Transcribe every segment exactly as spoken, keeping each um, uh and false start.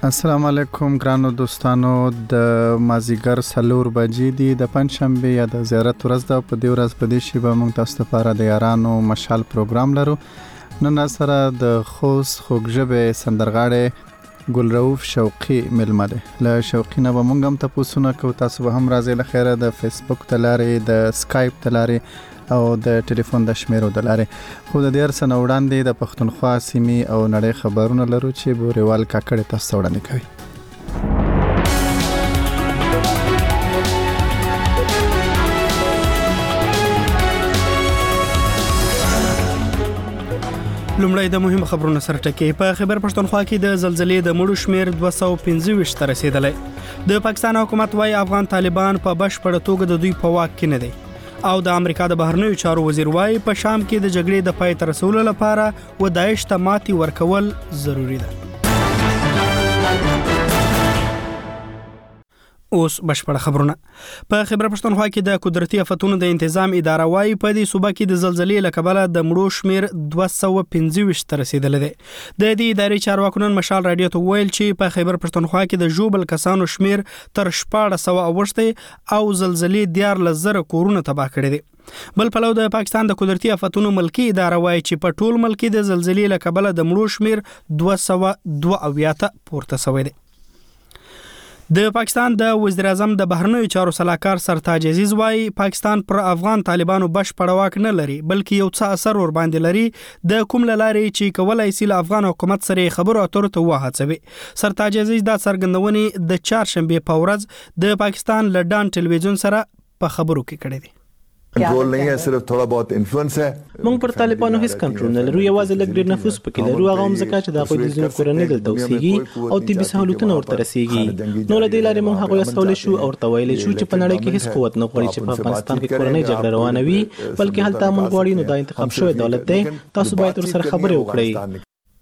السلام علیکم ګرانو دوستانو، د مازیګر سلور بجې دي د پنځشنبه یا د زیارت ورځ ده. په دې ورځ په دې شی به موږ تاسو لپاره د یارانو مشال پروګرام لرو. نن سره د خوست خوږژبې سندرغاړي ګلرؤف شوقي ملمه ده. له شوقي نه به موږ هم تاسو نه کو تاسو به هم راځي له خیره د فیسبوک تلارې د سکایپ تلارې او د ټلیفون د شمیرو د لارې. خو د دې ارسنه وړاندې د پښتونخوا سیمې او نړۍ خبرونه لرو چې بوريوال کاکړ تاسو وړاندې کوي. لومړی د مهم خبرونو سره ټکی. په خبر پښتونخوا کې د زلزلې د مړو شمیر دوه سوه پنځه ویشت ته رسیدلی. د پاکستان حکومت وايي افغان طالبان په بشپړه توګه د دوی په واک کې نه دي. او د امریکا د بهرنیو چارو وزیر وايي په شام کې د جګړې د پای ته رسولو لپاره و داعش ته ماتې ورکول ضروری ده. اوس بشپړه خبرونه. په خبر پښتونخوا کې د قدرتي آفتونو د تنظیم اداره وايي په دې صوبه کې د زلزلې له کبله د مړو شمیر دوه سوه پنځه ویشت ته رسیدلی دی. د دې ادارې چارواکو نن مشال رادیو ته ویل چې په خبر پښتونخوا کې د ژوبل کسانو شمیر تر شپاړس سوه اوښتی او زلزلې دیارلس زره کورونه تباه کړي دي. بل پلو د پاکستان د قدرتي آفتونو ملکی اداره وايي چې په ټول ملک د زلزلې له کبله د مړو شمیر دوه سوه دوه اویا ته پورته شوی دی. د پاکستان د وزیر اعظم د بهرنیو چارو سلاکار سرتاج عزیز وايي پاکستان پر افغان طالبانو بشپړ واک نه لري بلکې یو څه اثر ور باندې لري د کوم لارې چې کولای شي له افغان حکومت سره خبرو اترو ته وهڅوي. سرتاج عزیز دا څرګندونې د چهارشنبه په ورځ د پاکستان لډان ټلویزیون سره په خبرو کې کړې دي. کنټرول نه ہے، صرف تھوڑا بہت انفلوئنس ہے. موږ پر طالبانو هیڅ کنټرول نه لرو، یوازې لږ ډېر نفوذ پکې لرو. هغه هم ځکه چې د هغوی د ځینو کورنۍ دلته اوسېږي او طبي سهولتونه ورته رسېږي. نو له دې لارې موږ هغوی استولی شو او ورته ویلی شو چې په نړۍ کې هیڅ قوت نه غواړي چې په افغانستان کې کورنۍ جګړه روانه وي، بلکې هلته امن غواړي. نو دا انتخاب شوی دولت دی، تاسو باید ورسره خبرې وکړئ.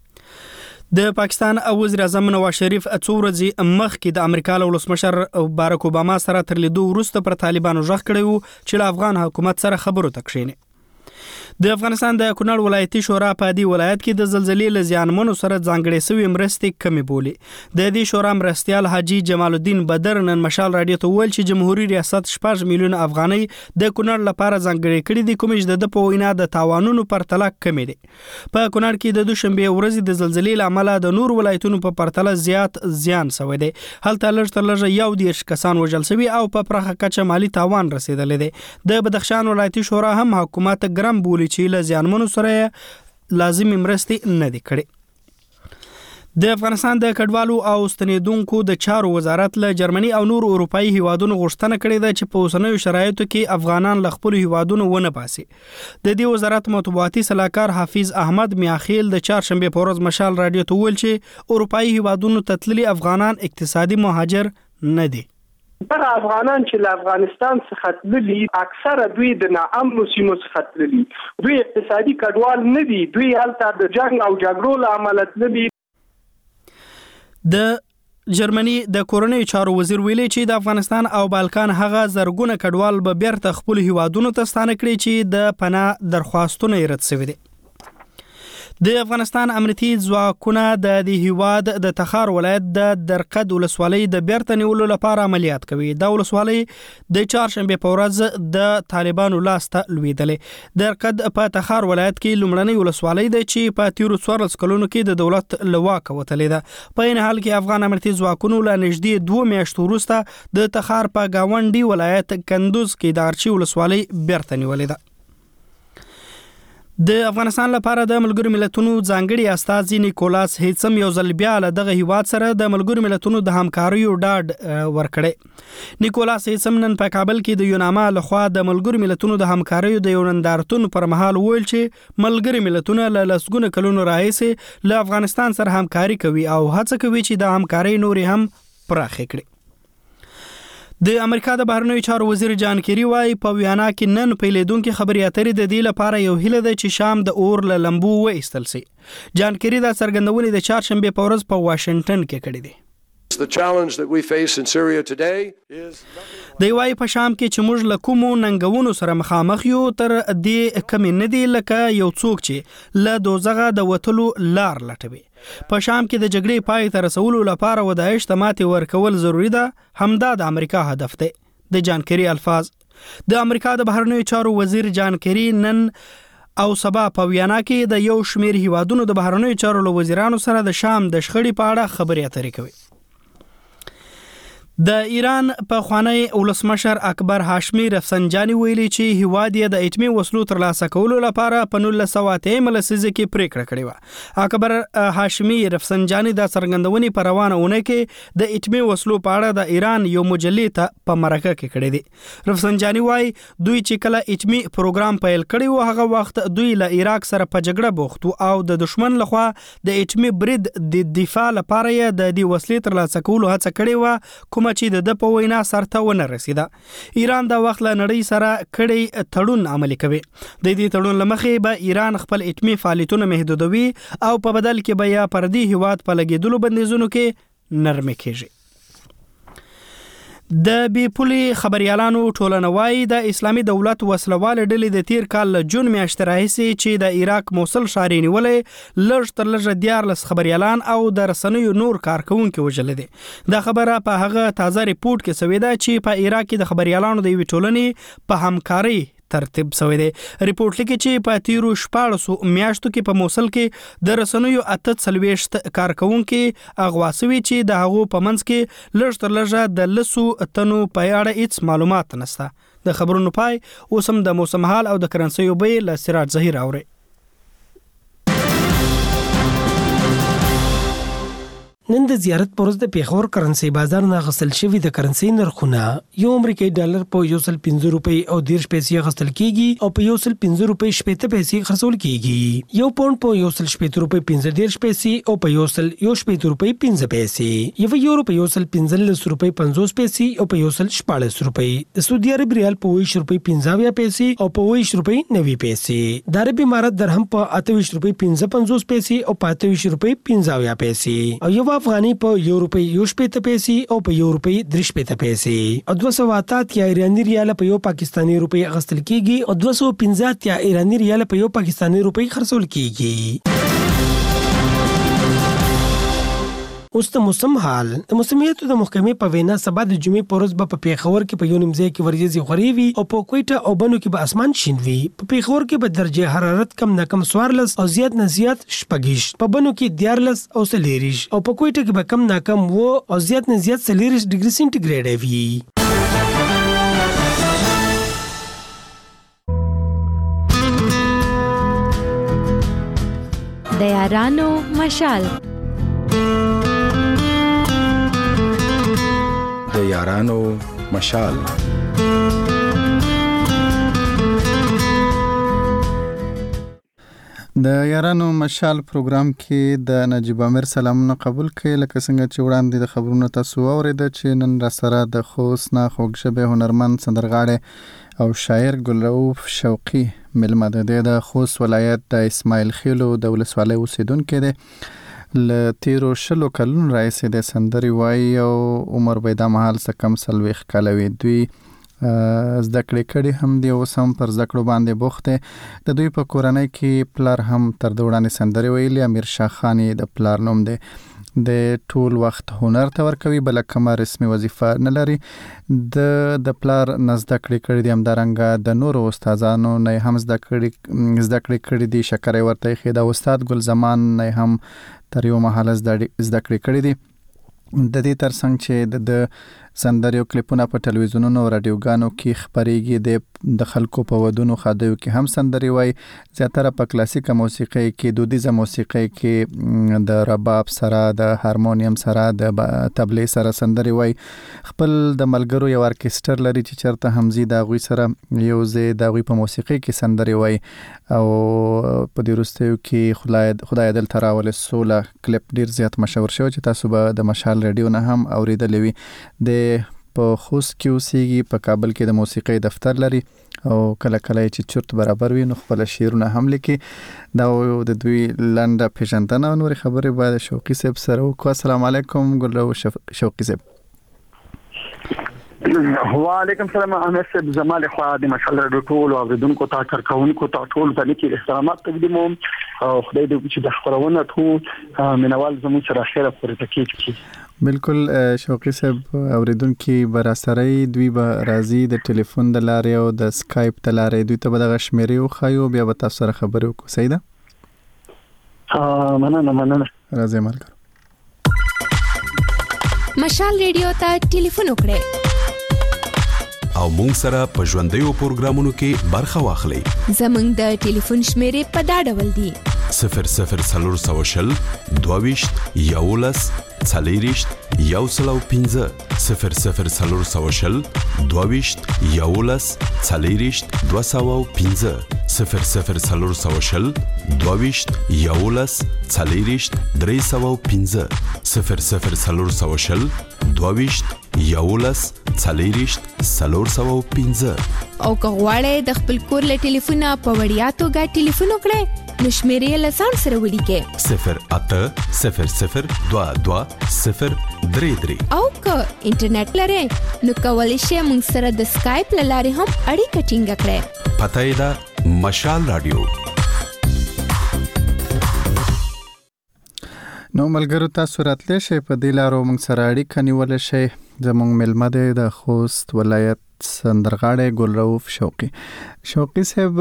د پاکستان وزیر اعظم نواز شریف څو ورځې مخکې د امریکا له ولسمشر باراک اوباما سره تر لیدو وروسته پر طالبانو غږ کړی و چې له افغان حکومت سره خبرو ته کښیني. د افغانستان د کونړ ولایتي شورا په دې ولایت کې د زلزلې له زیانمنو سره ځانګړې شوې مرستې کمې بولي. د دې شورا مرستیال حاجي جمال الدین بدر نن مشال رادیو ته ویل چې جمهوریت ریاست شپږ میلیون افغانۍ د کونړ لپاره ځانګړې کړې دي، کوم چې د په وینا د تاوانونو پرتله کمې دي. په کونړ کې د دوشنبه ورځې د زلزلې له امله د نور ولایتونو په پرتله زیات زیان شوی دی. هلته لږ تر لږه یو دېرش کسان وژل شوي او په پراخه کچه مالي تاوان رسېدلی دی. د بدخشان ولایتي شورا هم حکومت ګرم بولي چې له زیانمنو سره لازمي مرستې نه دي کړې. د افغانستان د کډوالو او ستنیدونکو د چارو وزارت له جرمني او نور اروپایي هیوادونو غوښتنه کړې ده چې په اوسنیو شرایطو کې افغانان له خپلو هیوادونو ونه باسي. د دې وزارت مطبوعاتي سلاکار حافظ احمد میاخیل د چهارشنبه په ورځ مشال رادیو ته ویل چې اروپایي هیوادونو ته تللي افغانان اقتصادي مهاجر نه دي. دغه افغانان چې له افغانستان څخه تللي اکثره دوی د ناامنو سیمو څخه تللي، دوی اقتصادي کډوال نه دي، دوی هلته د جنگ او جګړو له امله تللي. د جرمني د کورنیو چارو وزیر ویلي چې د افغانستان او بالکان هغه زرګونه کډوال به بیرته خپل هیوادونو ته ستانه کړي چې د پناه درخواستونه یې رد شوي دي. د افغانستان امنیتي ځواکونه د دې هیواد د تخار ولایت د درقد ولسوالۍ د بیرته نیولو لپاره عملیات کوي. دا ولسوالۍ د چهارشنبه په ورځ د طالبانو لاسته لوېدلې. درقد په تخار ولایت کې لومړنۍ ولسوالۍ ده چې په تیرو څوارلس کلونو کې د دولت له واکه وتلې ده. په عین حال کې افغان امنیتي ځواکونو له نږدې دوه میاشتو وروسته د تخار په گاونډي ولایت کندوز کې د ارچي ولسوالۍ بیرته نیولې ده. د افغانستان لپاره د ملګرو ملتونو ځانګړي استازي نیکولاس هیڅم یو ځل بیا له دغه هیواد سره د ملګرو ملتونو د همکاریو ډاډ ورکړی. نیکولاس هیڅم نن په کابل کې د یوناما لخوا د ملګرو ملتونو د همکاریو د یو نندارتون پر مهال ویل چې ملګري ملتونه له لسګونه کلونو راهیسې له افغانستان سره همکاري کوي او هڅه کوي چې د همکارۍ نورې هم پراخې کړي. د امریکا د بهرنیو چارو وزیر جان کیری وايي په ویانا کې نن پیلېدونکې خبرې اترې د دې لپاره یو هیله ده چې شام د اور له لمبو وایستل شي. جان کیری دا څرګندونې د چهارشنبه په ورځ په واشنگټن کې کړې دي. د وای په شام کې چې موږ له کومو ننګونو سره مخامخ یو تر دې کمی نه دی لکه یو څوک چې له دوزغه د وټلو لار لټوي. په شام کې د جګړې پای ته رسولو لپاره ودایښت ته ماتې ورکول ضروری ده. همدا د امریکا هدف دی. د جان کری الفاظ. د امریکا د بهرنیو چارو وزیر جان کری نن او سبا په ویانا کې د یو شمیر هیوادونو د بهرنیو چارو له وزیرانو سره د شام د شخړې په اړه خبرې اترې کوي. د ایران په خوانی ولسمشر اکبر هاشمی رفسنجانی ویلي چې هیواد یې د اټمی وسلو ترلاسه کولو لپاره په نولس سوه اته لسیزه کې پریکړه کړې و. اکبر هاشمی رفسنجانی د څرګندونې په روانه ونه کې د اټمی وسلو په اړه د ایران یو مجلې ته په مرکه کې کړې دي. رفسنجانی وایي دوی چې کله اټمی پروګرام پیل کړی و هغه وخت دوی له عراق سره په جګړه بوخت او د دشمن لخوا د اټمی برید د دفاع لپاره یې د دې وسلې ترلاسه کولو هڅه کړې و کوم چې د په وینا سرته ونه رسیده. ایران د وخت له نړۍ سره کړي تړون عملي کوي. د دې تړون لمخې به ایران خپل اټمی فعالیتونه محدودوي او په بدل کې به یا پردي هیواد په لګیدلو بندیزونو کې نرمي کیږي. د بیپولي خبريالانو ټولنه وايي د اسلامي دولت وسلوال ډلې د تیر کال له جون میاشتې راهیسې چې د عراق موصل ښار نیولې لږ تر لږه دیارلس خبريالان او د رسنیو نور کارکونکو وژل دي. دا خبره په هغه تازه ریپورت کې شوې ده چې په عراق کې د خبريالانو د یوې ټولنې په همکاري ترتیب شوی دی. ریپورت لیکي چې په تیرو شپاړسو میاشتو کې په موصل کې د رسنیو اته څلوېښت کارکونکو اغوا شوي چې د هغو په منځ کې لږ تر لږه د لسو تنو په اړه هیڅ معلومات نشته. د خبرونو پای اوس هم د موسم حال او د کرنسیو بیې له سراج ظهیر اوري. نن د زیارت پروز د پیښور کرنسي بازار نه غسل شوی د کرنسي نرخونه یو امریکایي ډالر په یو سل پنځه روپۍ او دیرش پیسې غسل کیږي او په یو سل پنځه روپۍ شپږ پیسې خرڅول کیږي. یو پاوند په یو سل شپږ روپۍ پنځه دیرش پیسې او په یو سل یو شپږ روپۍ پنځه پیسې. یو یورو په یو سل پنځلس روپۍ پنځوس پیسې او په یو سل شپاړس روپۍ. د سعودي عرب ریال په ویش روپۍ پنځه پیسې او په ویش روپۍ نوي پیسې. د عرب امارات درهم په اته ویش روپۍ پنځه پنځوس پیسې او په اته ویش روپۍ پنځه پیسې. او یو افغاني په یو روپۍ یو شپږ پیسې او په یو روپۍ درې شپږ پیسې. او دوه سوه اته یا ایرانی ریال په یو پاکستانی روپۍ غستل کیږي او دوه سوه پنځه یا ایرانی ریال په یو پاکستانی روپۍ خرڅول کیږي. اوس د موسم حال. د موسمیاتو د محکمې په وینا سبا د جمعې په ورځ به په پیښور کې په یو نیم ځای کې ورېځې غورې وي او په کوټه او بنو کې به اسمان شین وي. په پیښور کې به درجه حرارت کم نه کم څوارلس او زیات نه زیات شپږ، په بنو کې دیارلس او څلېرویشت او په کوټه کې به کم نه کم اووه او زیات نه زیات څلېرویشت ډیګري سینټیګریډ وي. د یارانو مشال د یارانو مشال د یارانو مشال پروګرام کې د نجیب امیر سلامونه قبول کړئ. لکه څنګه چې وړاندې د خبرونو تاسو واورېده چې نن را سره د خوست نه خوږ ژبې هنرمند سندرغاړی او شاعر ګلرؤف شوقي مېلمه ده. د خوست ولایت د اسماعیل خیلو د ولسوالۍ اوسیدونکی دی. له تیرو شلو کلونو راهیسې د سندرې وایي او عمر به دا مهال څه کم څلوېښت کاله وي. دوی زده کړې کړي هم دي، اوس هم پر زده کړو باندې بوخت دی. د دوی په کورنۍ کې پلار هم تر د وړاندې سندرې ویلي. امیر شاه خان یې د پلار نوم دی. د ټول وخت هنر ته ورکوي، بله کومه رسمي وظیفه نه لري. د د پلار نه زده کړې کړي دي، همدارنګه د نورو استادانو نه هم زده کړې زده کړې کړي دي. شکر یې ورته ایښی. د استاد ګل زمان نه هم تر یو مهاله زده کړې کړي دي. د دې ترڅنګ چې د سندریو کلیپونه په ټلویزیونونو او رادیوګانو کې خپرېږي، د خلکو په ودونو خادیو کې هم سندرې وایي. زیاتره په کلاسیکه موسیقۍ کې، دودیزه موسیقۍ کې د رباب سره، د هارمونیم سره، د طبلې سره سندرې وایي. خپل د ملګرو یو ارکستر لري چې چېرته همزي د هغوی سره یو ځای د هغوی په موسیقۍ کې سندرې وایي. او په دې وروستیو کې خدای دلته راولې سوله کلیپ ډېر زیات مشهور شو چې تاسو به د مشال ریډیو نه هم اورېدلی وي. د په خوست کې اوسېږي، په کابل کې د موسیقۍ دفتر لري او کله کله چې چرت برابر وي نو خپل شعرونه هم لیکي. دا د دوی لنډه پیژندنه او نورې خبرې باید شوقي صاحب سره وکړو. السلام علیکم ګلرؤف شوقي صاحب. وعلیکم السلام احمد صاحب زمال خو د مشال رادیو ټول او اوریدونکو ته کارکونکو ته ټول ته نیکی احترامات تقدیموم او خدای دې چې د خبرونه ټول منوال زموږ سره خیره پورته کیږي. بالکل شوقي صاحب اوریدونکو براسرای دوی به راځي د ټلیفون د لارې او د سکایپ د لارې دوی ته به د غشمري او خایو بیا به تاسو سره خبرې وکړو. صحیح ده؟ ها مننه مننه. راځي ملګر. مشال ریډیو ته ټلیفون وکړئ او مونږ سره په ژوندیو پروګرامونو کې برخه واخلئ. زمونږ د ټلیفون شمیرې په دا ډول دي: صفر صفر څلور سوه شل دوهویشت یولس څلېرویشت یو سل او پنځه صفر صفر څلور سوه شل دوهویشت یولس څلېرویشت دوه سوه او پنځه صفر صفر څلور سوه شل دوهویشت یولس څلېرویشت درې سوه او پنځه صفر صفر څلور سوه شل دوهویشت یولس څلېرویشت څلور سوه او پنځه. او که غواړئ د خپل کور له ټلیفونه په وړیا توګه ټلیفون وکړئ نو شمیرې له ځان سره ولیکئ: صفر اته صفر صفر دوه دوه صفر درې درې. او که انټرنیټ لرئ نو کولی شئ موږ سره د سکایپ له لارې هم اړیکه ټینګه کړئ. پته یې ده مشال رادیو. نو ملګرو تاسو راتلی شئ په دې لارو موږ سره اړیکه نیولی شئ. زموږ ملمه دی د خوست ولایت سندرغاړی ګل رؤف شوقي. شوقي صاحب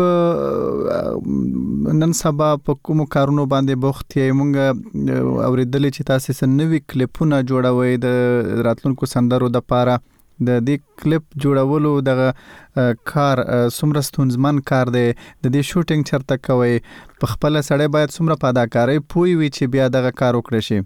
نن سبا په کومو کارونو باندې بوخت یې؟ موږ اوریدلې چې تاسو سره نوې کلیپونه جوړوي د راتلونکو سندرو د پاره. د دې کلیپ جوړولو دغه کار څومره ستونزمن کار دی؟ د دې شوټینګ چرته کوي؟ په خپل سړی باید څومره په اداکارۍ پوه وي چې بیا دغه کار وکړي شي؟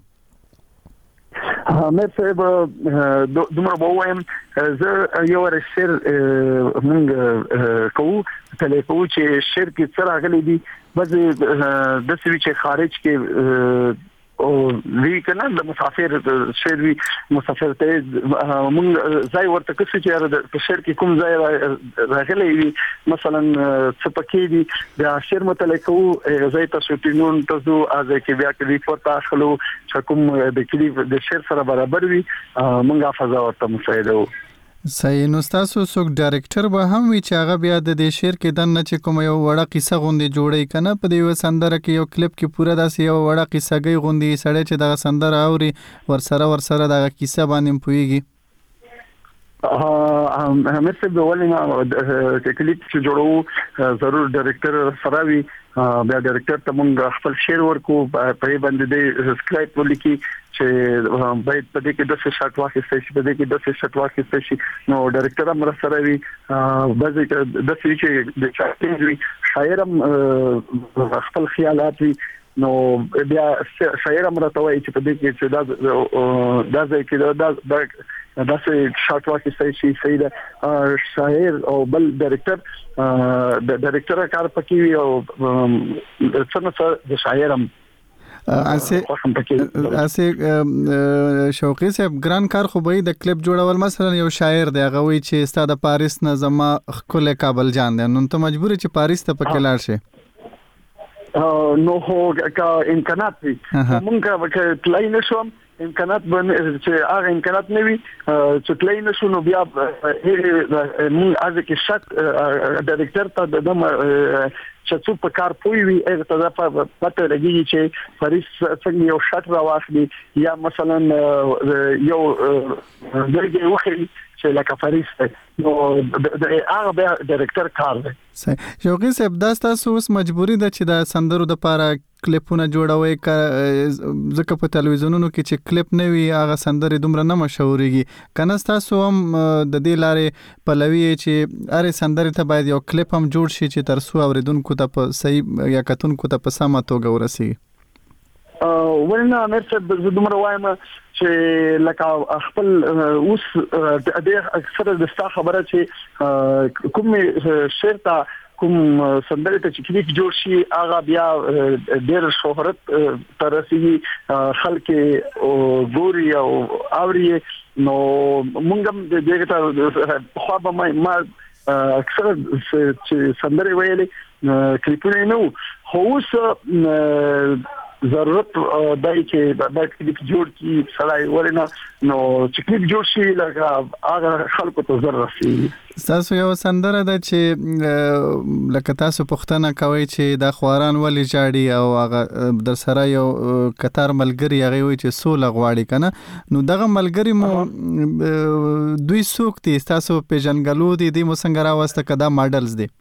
مې صاحب دومره به وایم زه یو رشر مونږ کوو کله کوو چې شعر کې څه راغلي دي بس د سوي چې خارج کې او وی کنه د مسافر شعر وی مسافر ته مونږ ځای ورته کسي چې د شعر کې کوم ځای راغلي وي مثلا څپکې دي د شعر متعلق او ځای تاسو ټینون تاسو ازه کې بیا کې ورته خلو چې کوم د کلیپ د شعر سره برابر وي مونږه فضا ورته مساعده وو. صحیح. نو تاسو څوک ډایرکټر به هم وي چې هغه بیا د دې شعر کې دنه چې کوم یو وړه قصه غوندي جوړي کنه په دې سندره کې یو کلیپ کې پوره داسې یو وړه قصه گئی غوندي سړی چې دغه سندره اوري ورسره ورسره دغه قصه باندې پويږي. ها هم څه به ولې چې کلیپ چې جوړو ضرور ډایرکټر سره وي بیا ډایرکټر ته مونږ خپل شعر ورکو په باندې د سکرایپ ولیکي چې باید په دې کې د څه شاټ واخیستل شي په دې کې د څه شاټ واخیستل شي نو ډایرکټر هم سره وي بعضی د څه چې د چاټینګ وي شاعر هم خپل خیالات وي نو بیا شاعر هم راته وایي چې په دې کې چې دا دا ځای کې دا دا دا څه شاټ واخیستل شي صحیح ده شاعر او بل ډایرکټر د ډایرکټر کار پکې وي او څنګه د شاعر هم اسه اسه شوقي صاحب ګران کار خو به د کلیپ جوړول مثلا یو شاعر دی هغه وی چې استاد پاریس نه زما خپل کابل جان دی نو ته مجبور چې پاریس ته پکې لاړ شي نو هو کا امکانات وي مونږه تلای نشوم امکانات باندې چې هغه امکانات نه وي چې تلای نشو نو بیا مونږ از کې شک ډایرکټر ته د چې څو په کار پوي وي هغه ته پته لګي چې پاریس څنګه یو شاټ راوخلي یا مثلا یو دغه وخی چې لکه پاریس نو د هغه ډایرکټر کار دی. شوقي صاحب دا تاسو اوس مجبوری ده چې د سندرو د پاره کلیپونه جوړوي ځکه په تلویزیونونو کې چې کلیپ نه وي هغه سندرې دومره نه مشهوريږي کنه تاسو هم د دې لارې پلوي چې اره سندرې ته باید یو کلیپ هم جوړ شي چې ترڅو اوریدونکو ته په صحیح یا کتونکو ته په سمه توګه ورسیږي. ورنه امرته د دومره وایم چې لکه خپل اوس د اکثر د ستا خبره چې کوم شعر ته کوم سندره ته چې کلیپ جوړ شي هغه بیا ډېر شهرت تر رسیږي خلک او ګوري او اوري نو مونږ هم دغه ته خو به ما اکثر چې سندره ویلې کلیپونه نو خو اوس ضرورت دای چې د کلیپ جوړ کی سړی ورنه نو چې کلیپ جوړ شي لکه هغه خلکو ته ضرر شي. تاسو یو سندره ده چې لکه تاسو پوښتنه کوي چې د خواران ولې جاړي او هغه در سره یو کتار ملګری هغه وي چې سوله غواړي کنه نو دغه ملګری مو دوی څوک دي تاسو پیژنګلو دي د مو څنګه راوسته کدا ماډلز دي؟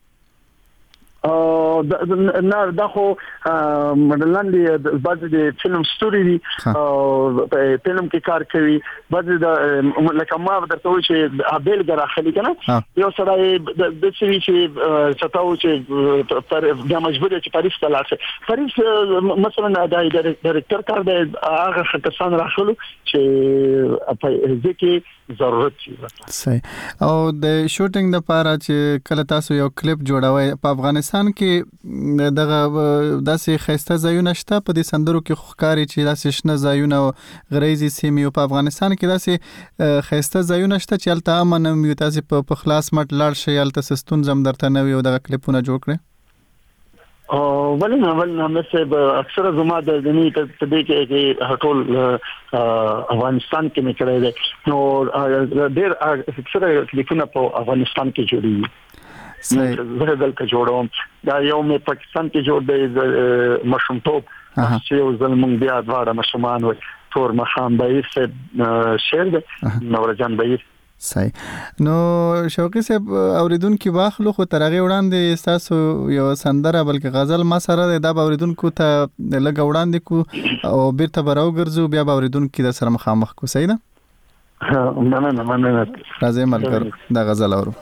نه دا خو مډلان دي بعضې د فلم ستوري دي په فلم کې کار کوي بعضې د لکه ما درته وایي چې بیلګه راخلي که نه یو سړی داسې وي چې چاته و چې بیا مجبور دی چې پاریس ته لاړ شي. پاریس مثلا د ډایرکټر کار دی هغه کسان راخلو چې په دې کې ضرورت شي. صحیح. او د شوټینګ لپاره چې کله تاسو یو کلیپ جوړوي په افغانستان کې دغه داسې خسته ځایونه شته په دې سندرو کې خوکاري چې داسې شنه ځایونه او غریزي سیمې په افغانستان کې داسې خسته ځایونه شته چې الته امن یو تاسو په خلاص مټ لاړ شي الته سستون زم درته نه وي او دغه کلیپونه جوړ کړئ؟ او ولنه ولنه مې اکثره زما د دني ته دې کې هټول افغانستان کې مې کړی دی نو ډېر اکثره کلیپونه په افغانستان کې جوړي. زه دلته جوړوم دا یو مې پاکستان کې جوړ دی مشمتوب چې یو ځل مونږ بیا دواړه مشمان وي تور مخام بهیر صاحب شعر دی نورجان بهیر. صحیح. نو شوقي صاحب اوریدونکو واخلو خو ترغه وړاندې تاسو یو سندره بلکې غزل ما سره دا اوریدونکو ته لګ وړاندې کو او بیرته براو ګرځو بیا اوریدونکو د سره مخامخ کو. صحیح ده؟ نه نه نه نه راځي ملګر دا غزل اورو.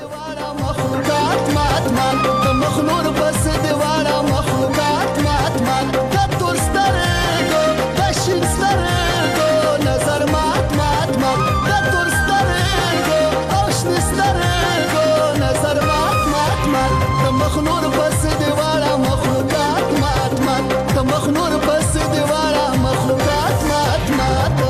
مخلور بس دیوارا مخلوقات مات مات کتور سترگو کشین سترگو نظر مات مات مات کتور سترگو آشن سترگو نظر مات مات مات مخلور بس دیوارا مخلوقات مات مات مخلور بس دیوارا مخلوقات مات مات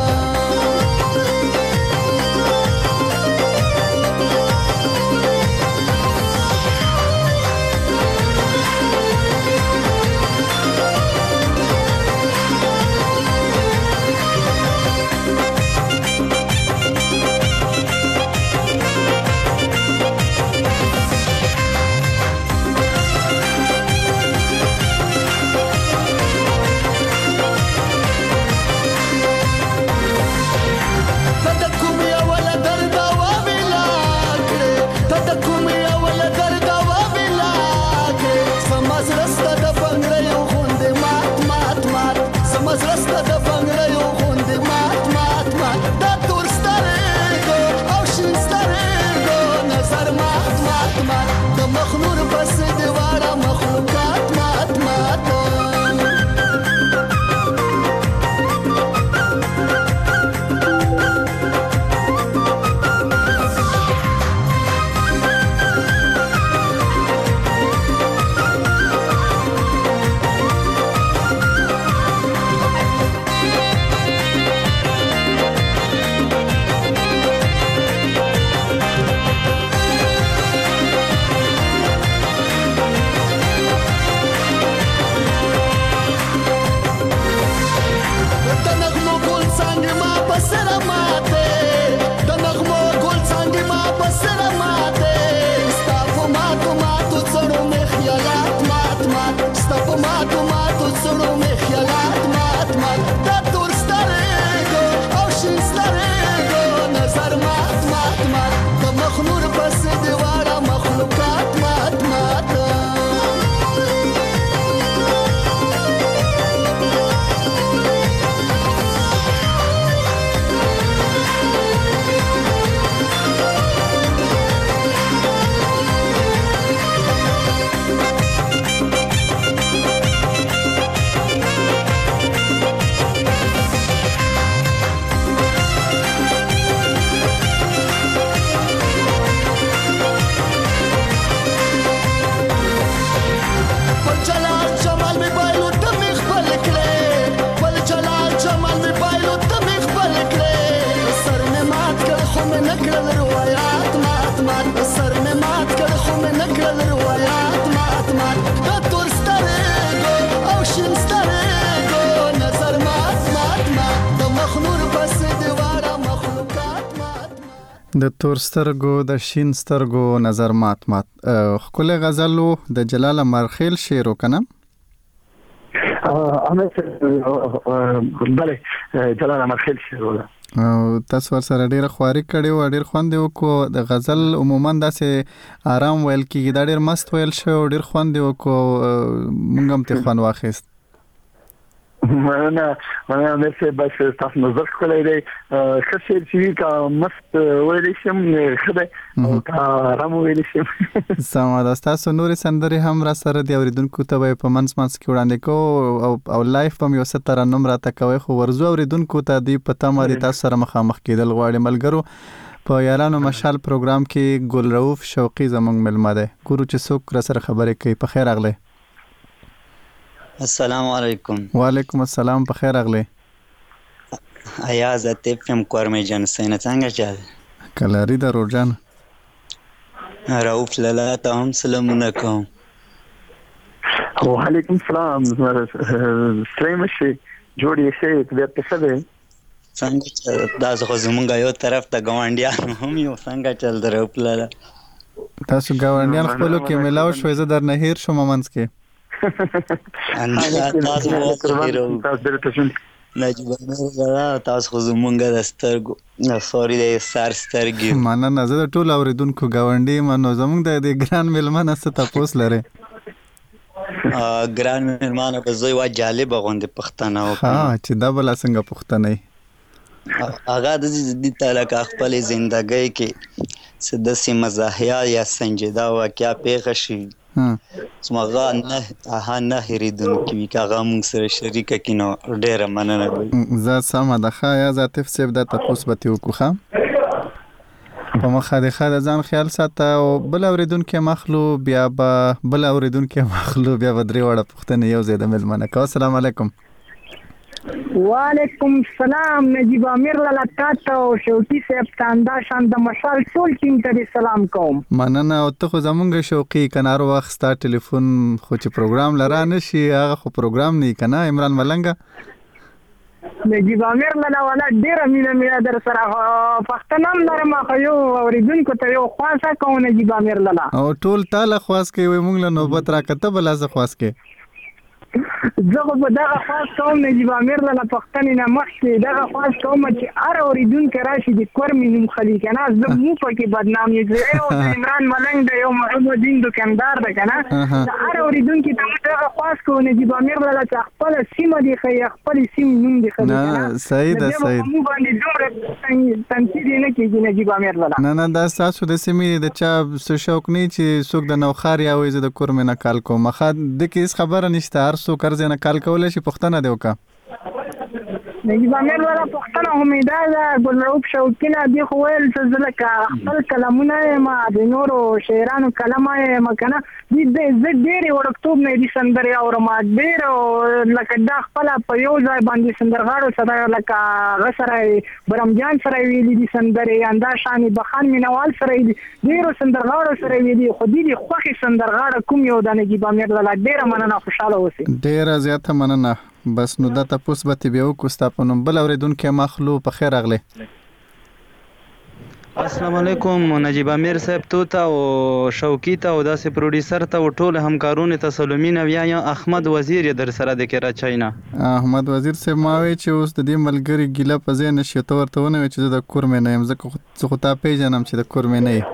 د تور سترګو د شین سترګو نظر مات مات خپل غزلو د جلال مرخیل شعر وکنه ا انا بله جلال مرخیل شعر ولا تاسو ور سره ډیره خواري کړي او ډیر خوند وکړو د غزل عموما داسې آرام ویل کیږي دا ډیر مست ویل شو ډیر خوند وکړو مونږ هم ته خوان واخیست مننه مننه مې بس تاسو نظر کولای دی خسر چې کا مست ویل شم خدای او کا آرام ویل شم سم دا تاسو نور سندري هم را سره دی اوریدونکو ته په منځ منځ کې وړاندې کو او او لایف په یو ستر نمبر ته کوي خو ورزو اوریدونکو ته دی پته ماري تاسو سره مخامخ کېدل غواړي ملګرو په یارانو مشال پروګرام کې ګل رؤف شوقي زمونږ ملما ده ګورو چې څوک را سره خبرې کوي په خیر اغله السلام علیکم وعلیکم السلام په خیر اغله ایاز اتفم کورمه جان سینه څنګه چل کلاری د روجان رؤف لاله ته هم سلامونه کوم وعلیکم السلام سلام شي جوړی شي د پسده څنګه چل دا زه زمونږ یو طرف ته ګاونډیان هم یو څنګه چل د رؤف لاله تاسو ګاونډیان خپلو کې ملاو شوي زه در نه هیر شوم منځ کې ان تاسو مو تاسو درته نجيب مېرا تاسو خو زمونږ د سترګو سوري د سر سترګي مانه نه زه ټول اوریدونکو گاونډي منو زمونږ د ګران ملمنه ست تاسو لره ا ګران ملمانه په زوی وا جالب غوند پښتنه او ها چې دا بل څنګه پښتنه هغه د دې تعلق خپل ژوندۍ کې سدسي مزاحیا یا سنجیدا واقعیا پیښ شي سمغه نه ها نه هریدون کی کاغه مون سره شریک کینو ډیره مننه زه سم د خیا ذاتف سیب د تاسو به تیو کوخه په مخه د خاله ځان خیال ساته او بل اوریدون کې مخلو بیا به بل اوریدون کې مخلو بیا بدري وړه پختنه یو زیاده ملمنه کو السلام علیکم وعلیکم السلام نجیب امیر لکات او شوقي صاحب تاندا شان د مشال ټول ټیم ته سلام کوم مننه او ته خو زمونږ شوقي کنار وخت ستا ټلیفون خو چې پروګرام لرا نشي هغه خو پروګرام نه کنه عمران ملنګ نجیب امیر لاله ولا ډیر مینه مینه در سره پښتنام لرم خو یو اوریدونکو ته یو خاصه کوم نجیب امیر لاله او ټول تعالی خاص کوي مونږ له نوبت را کته بل از خاص کوي زه په دغه خاص کوم نجیب امیر له پښتنې نه مخکې دغه خاص کوم چې هر اوریدونکو راشي د کورمي نوم خلی کنه زه مو پکې بدنام یې یو عمران ملنګ د یو محمد دین دکاندار ده کنه هر اوریدونکو ته دغه خاص کوم نجیب امیر له خپل سیمه دی خي خپل سیم نوم دی خلی نه صحیح ده صحیح مو باندې دومره تنقید نه کیږي نجیب امیر له نه نه دا تاسو د سیمې د چا څه شوق نه چې څوک د نوخار یا وې د کورمي نه کال کوم مخه د کیس خبره نشته هر څو قرض نه کال کولای شي پښتنه دی وکا نجیب امیر ولا پښتنه امیده ده ګل رؤف شوقي دی خو ول څه لکه خپل کلمونه ما د نورو شاعرانو کلمه ما کنه دې زه ډېر ورکتوب نه دي سندري او ما ډېر لکه دا خپل په یو ځای باندې سندرغاړو سره لکه غسره برمجان سره ویلي دي سندري انده شاني بخان مینوال سره ډېر سندرغاړو سره ویلي خو دې خوخي سندرغاړه کوم یو د نجیب امیر له ډېر مننه خوشاله اوسئ ډېر زیاته مننه بس نو دا تاسو به تی بیا کو ستاسو بل اوریدونکو مخلو په خیر اغله السلام علیکم نجیب امیر صاحب تو ته او شوقي ته او داسې پروډوسر ته او ټول همکارونو ته سلامونه ویا احمد وزیر در سره د کړه چاینا احمد وزیر صاحب ما وی چې اوس د دې ملګری ګیله په ځای نشي ته ورته ونه چې د کورمه نه يم زه خو ته پیژنم چې د کورمه نه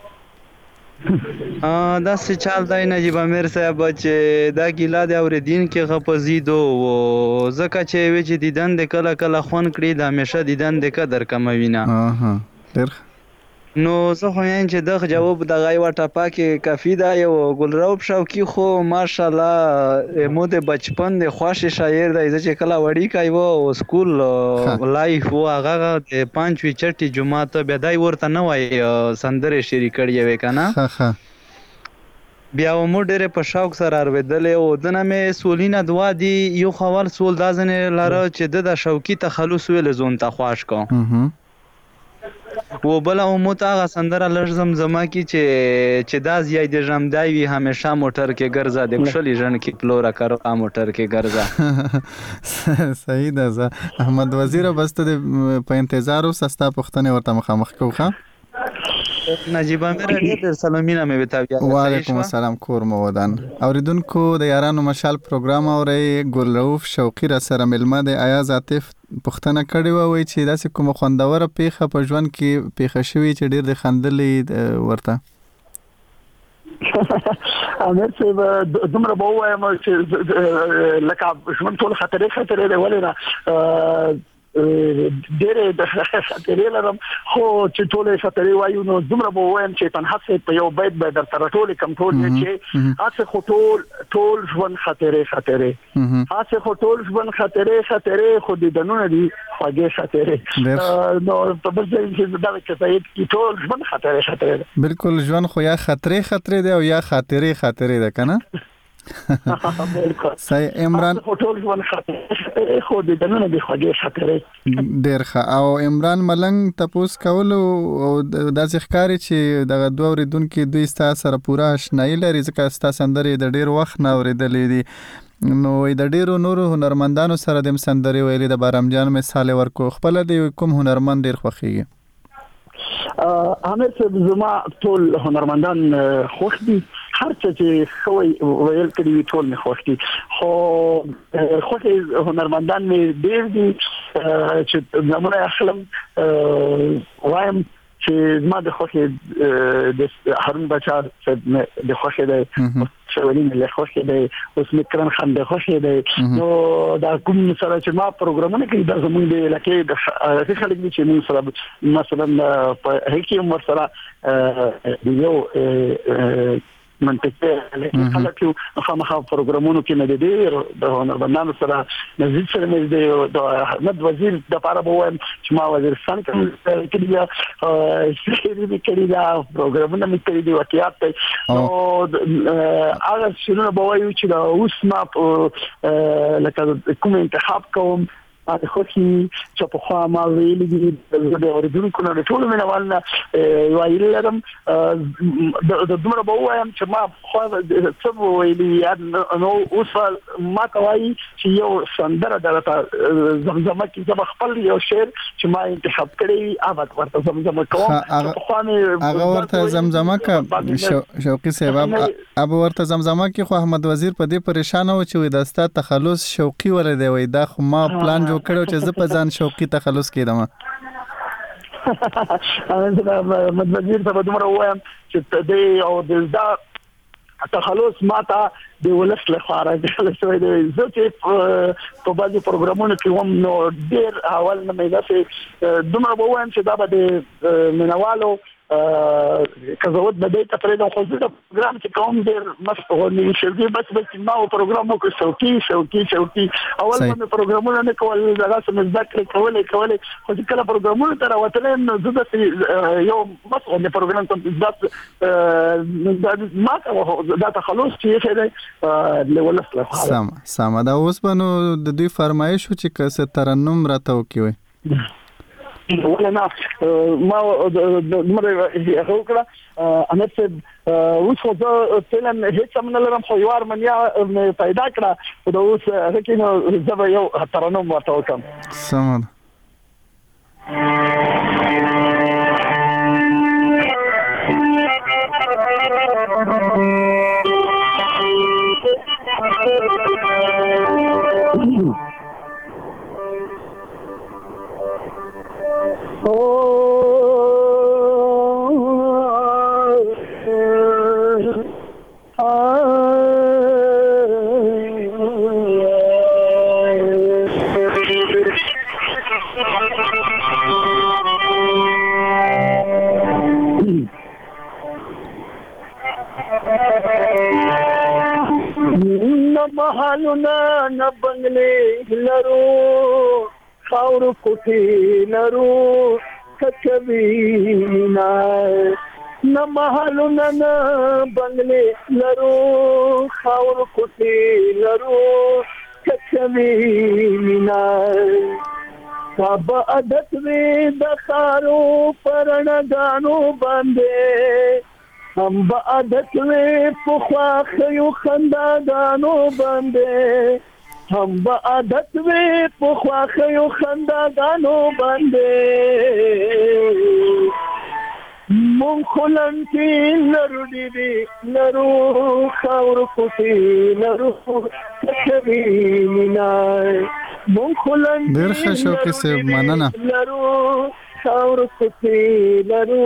ا دا څه چال دی نجیب امیر صاحب چې دا ګیلا د اوریدین کې غپزیدو او زکه چې وی چې دیدن د کله کله خون کړی د همیشه دیدن د قدر کموینه اها ډیر نو زه خو یان چې دغه جواب د غي وټه پاکه کافی دا یو ګل رؤف شوقي خو ماشاءالله مو د بچپن د خوښ شاعر دی چې کله وړي کوي او سکول لایف او هغه د پنځوي چټي جمعه ته بدای ورته نه وای سندره شریک کړی وې کنه بیا مو ډېر په شوق سره اورېدلې او دنه مې سولینه دوا دی یو خبر سول دازنه لاره چې د شوقي تخلص ویل زون ته خواش کو و بل او متاغه سندره لږ زما کی چې چې دا زیای د جمدای وی همیشه موټر کې ګرځا د خپل ژوند کې پلوره کړو موټر کې ګرځا صحیح ده احمد وزیر بس ته په انتظار او سستا پښتنه ورته مخامخ کوخه نجیب امیر ډېر سلامونه مې وتاویا. وعلیکم السلام کور مو ودان. اوریدونکو د یارانو مشال پروګرام اوري ګل رؤف شوقي را سره ملما د ایاز عاطف پښتنه کړي وای چې داسې کوم خوندوره پیخه په ژوند کې پیخه شوی چې ډېر د خندلې ورته. امر څه دومره به وایم چې لکه ژوند ټول خطرې خطرې دی ولې نه ډېر د خطرې لرم خو چې ټول خطرې وایو نو دومره به وایم چې تنها څه په یو بیت به در تر ټول کنټرول نه چې هڅه خو ټول ټول ژوند خطرې خطرې هڅه خو ټول ژوند خطرې خطرې خو دې دنونه دي خوږې خطرې نو په بل ځای کې دا چې ټول ژوند خطرې خطرې بالکل ژوند خو یا خطرې خطرې دی او یا خاطرې خاطرې ده کنه. صحیح عمران هوټل ژوند خاطر خو دې دنه به خوږې خاطرې ډېر ښه. او عمران ملنګ تاسو کول او د ځخکاري چې د دوه اوریدونکو دوی ستاسو سره پورا آشنایی لري ځکه ستاسو سندري د ډېر وخت نه اوریدلې دي نو د ډېرو نورو هنرمندانو سره د سندري ویلي د بارام جان مثال ورکو خپل د کوم هنرمند ډېر خوښیږي؟ امر څه زما ټول هنرمندان خوښ دي هر څه چې خوي ویل کړي ټول نه خوښ دي خو خوښ هنرمندان مې ډېر دي چې زموږ اخلم وایم چې ما د خوښ د هارون بچار د خوښ د شولین له خوښ د اوس مکرم خان د خوښ د نو دا کوم سره چې ما پروګرامونه کوي د زموږ د لکه د خلک چې موږ سره مثلا په هیڅ عمر سره یو منطقه لکه خلک یو خامخا پروګرامونو کې نه دي د هنرمندانو سره نزدیک سره مې د احمد وزیر د لپاره به وایم چې ما وزیرستان کې کړي دا شهري به کړي دا پروګرامونه مې کړي دي واقعیت نو هغه شنو به وایو چې دا اوس ما لکه کوم انتخاب کوم اته خو چې په خوا ما ویلي دي د اوریدونکو نه ټول مې نوال وایي لرم د دومره به وایم چې ما خو څه ویلي نو اوس ما کوي چې یو سندره درته زمزمه کې زما خپل یو شعر چې ما انتخاب کړی هغه ورته زمزمه کوم هغه ورته زمزمه ک شوقي صاحب ابو ورته زمزمه کې خو احمد وزیر په دې پریشان و چې د ستا تخلص شوقي ولې دی وای دا خو ما پلان کړو چې زه په ځان شوقي تخلص کېدم. احمد وزیر ته دومره وایم چې دې او د تخلص ماته د ولس لپاره د شوی دی زه چې په بعضي پروګرامونو کې هم نو ډېر اول نه مې داسې دومره وایم چې دا به د منوالو کزوت بده کتره د خو د پروګرام چې کوم ډېر مستغني شوی بس بس ما پروګرامو کې شوقي شوقي شوقي اول ما پروګرامونه نه کول دا څه مذاکره کولې کولې خو چې کله پروګرامونه تر وتلم نو زه د یو مستغني پروګرام ته ذات ما دا تخلص چې څه دی له ولس له سم سم دا اوس بنو د دوی فرمایش چې کسه ترنم راته وکوي ولا نه ما مره هغه کړه انا څه اوس خو فعلا هیڅ من لرم خو یوار منیا پیدا کړه دا اوس هغه کې نو زه یو ترنم ورته وکم سم محلنا نه بنگلې لرو خاور کوټې لرو کچوینا نه محلنا نه بنگلې لرو خاور کوټې لرو کچوینا کعبه عادت وې د خارو پرنګانو باندې هم با عادت وې په خواخیو خنداګانو باندې هم با عادت وې په خواخیو خنداګانو باندې مون خلن کې لرو دې لرو خاور کوټي لرو کوي مینای مون خلن ډېر ښه شوقي صاحب مننه لرو خاور کوټي لرو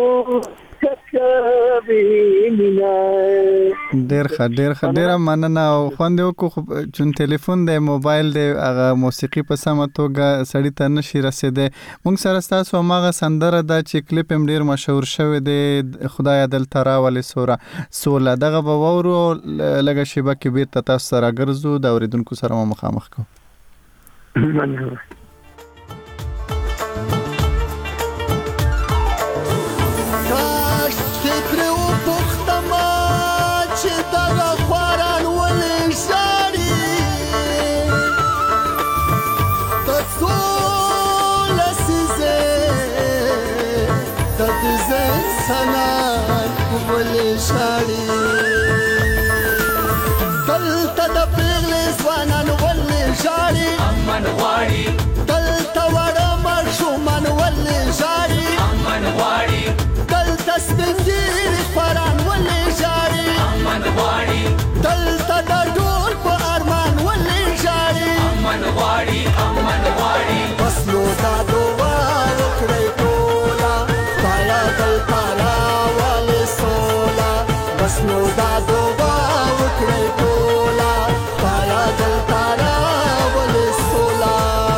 ډېر ښه ډېر ښه ډېره مننه او خوند یې وکړو چون ټلیفون دی موبایل دی هغه موسیقي په سمه توګه سړي ته نشي رسېدی موږ سره ستاسو هماغه سندره ده چې کلیپ هم ډېر مشهور شوی دی خدایه دلته راولې سوره سوله دغه به واورو لږه شیبه کې بېرته تاسو سره ګرځو د اورېدونکو سره مو مخامخ کوو شاړي دلته د پیغلې ځوانان ولې شاړي امن غواړي دلته وړه ماشومان ولې شاړي امن غواړي دلته سپین ږیري خوران ولې شاړي امن غواړي دلته د ډول په ارمان ولې شاړي امن غواړي امن غواړي بس نو دا دعا وکړئ ټوله خدایه دلته راولې سوله بس نو دا دعا وکړئ ټوله خدایه دلته راولې سوله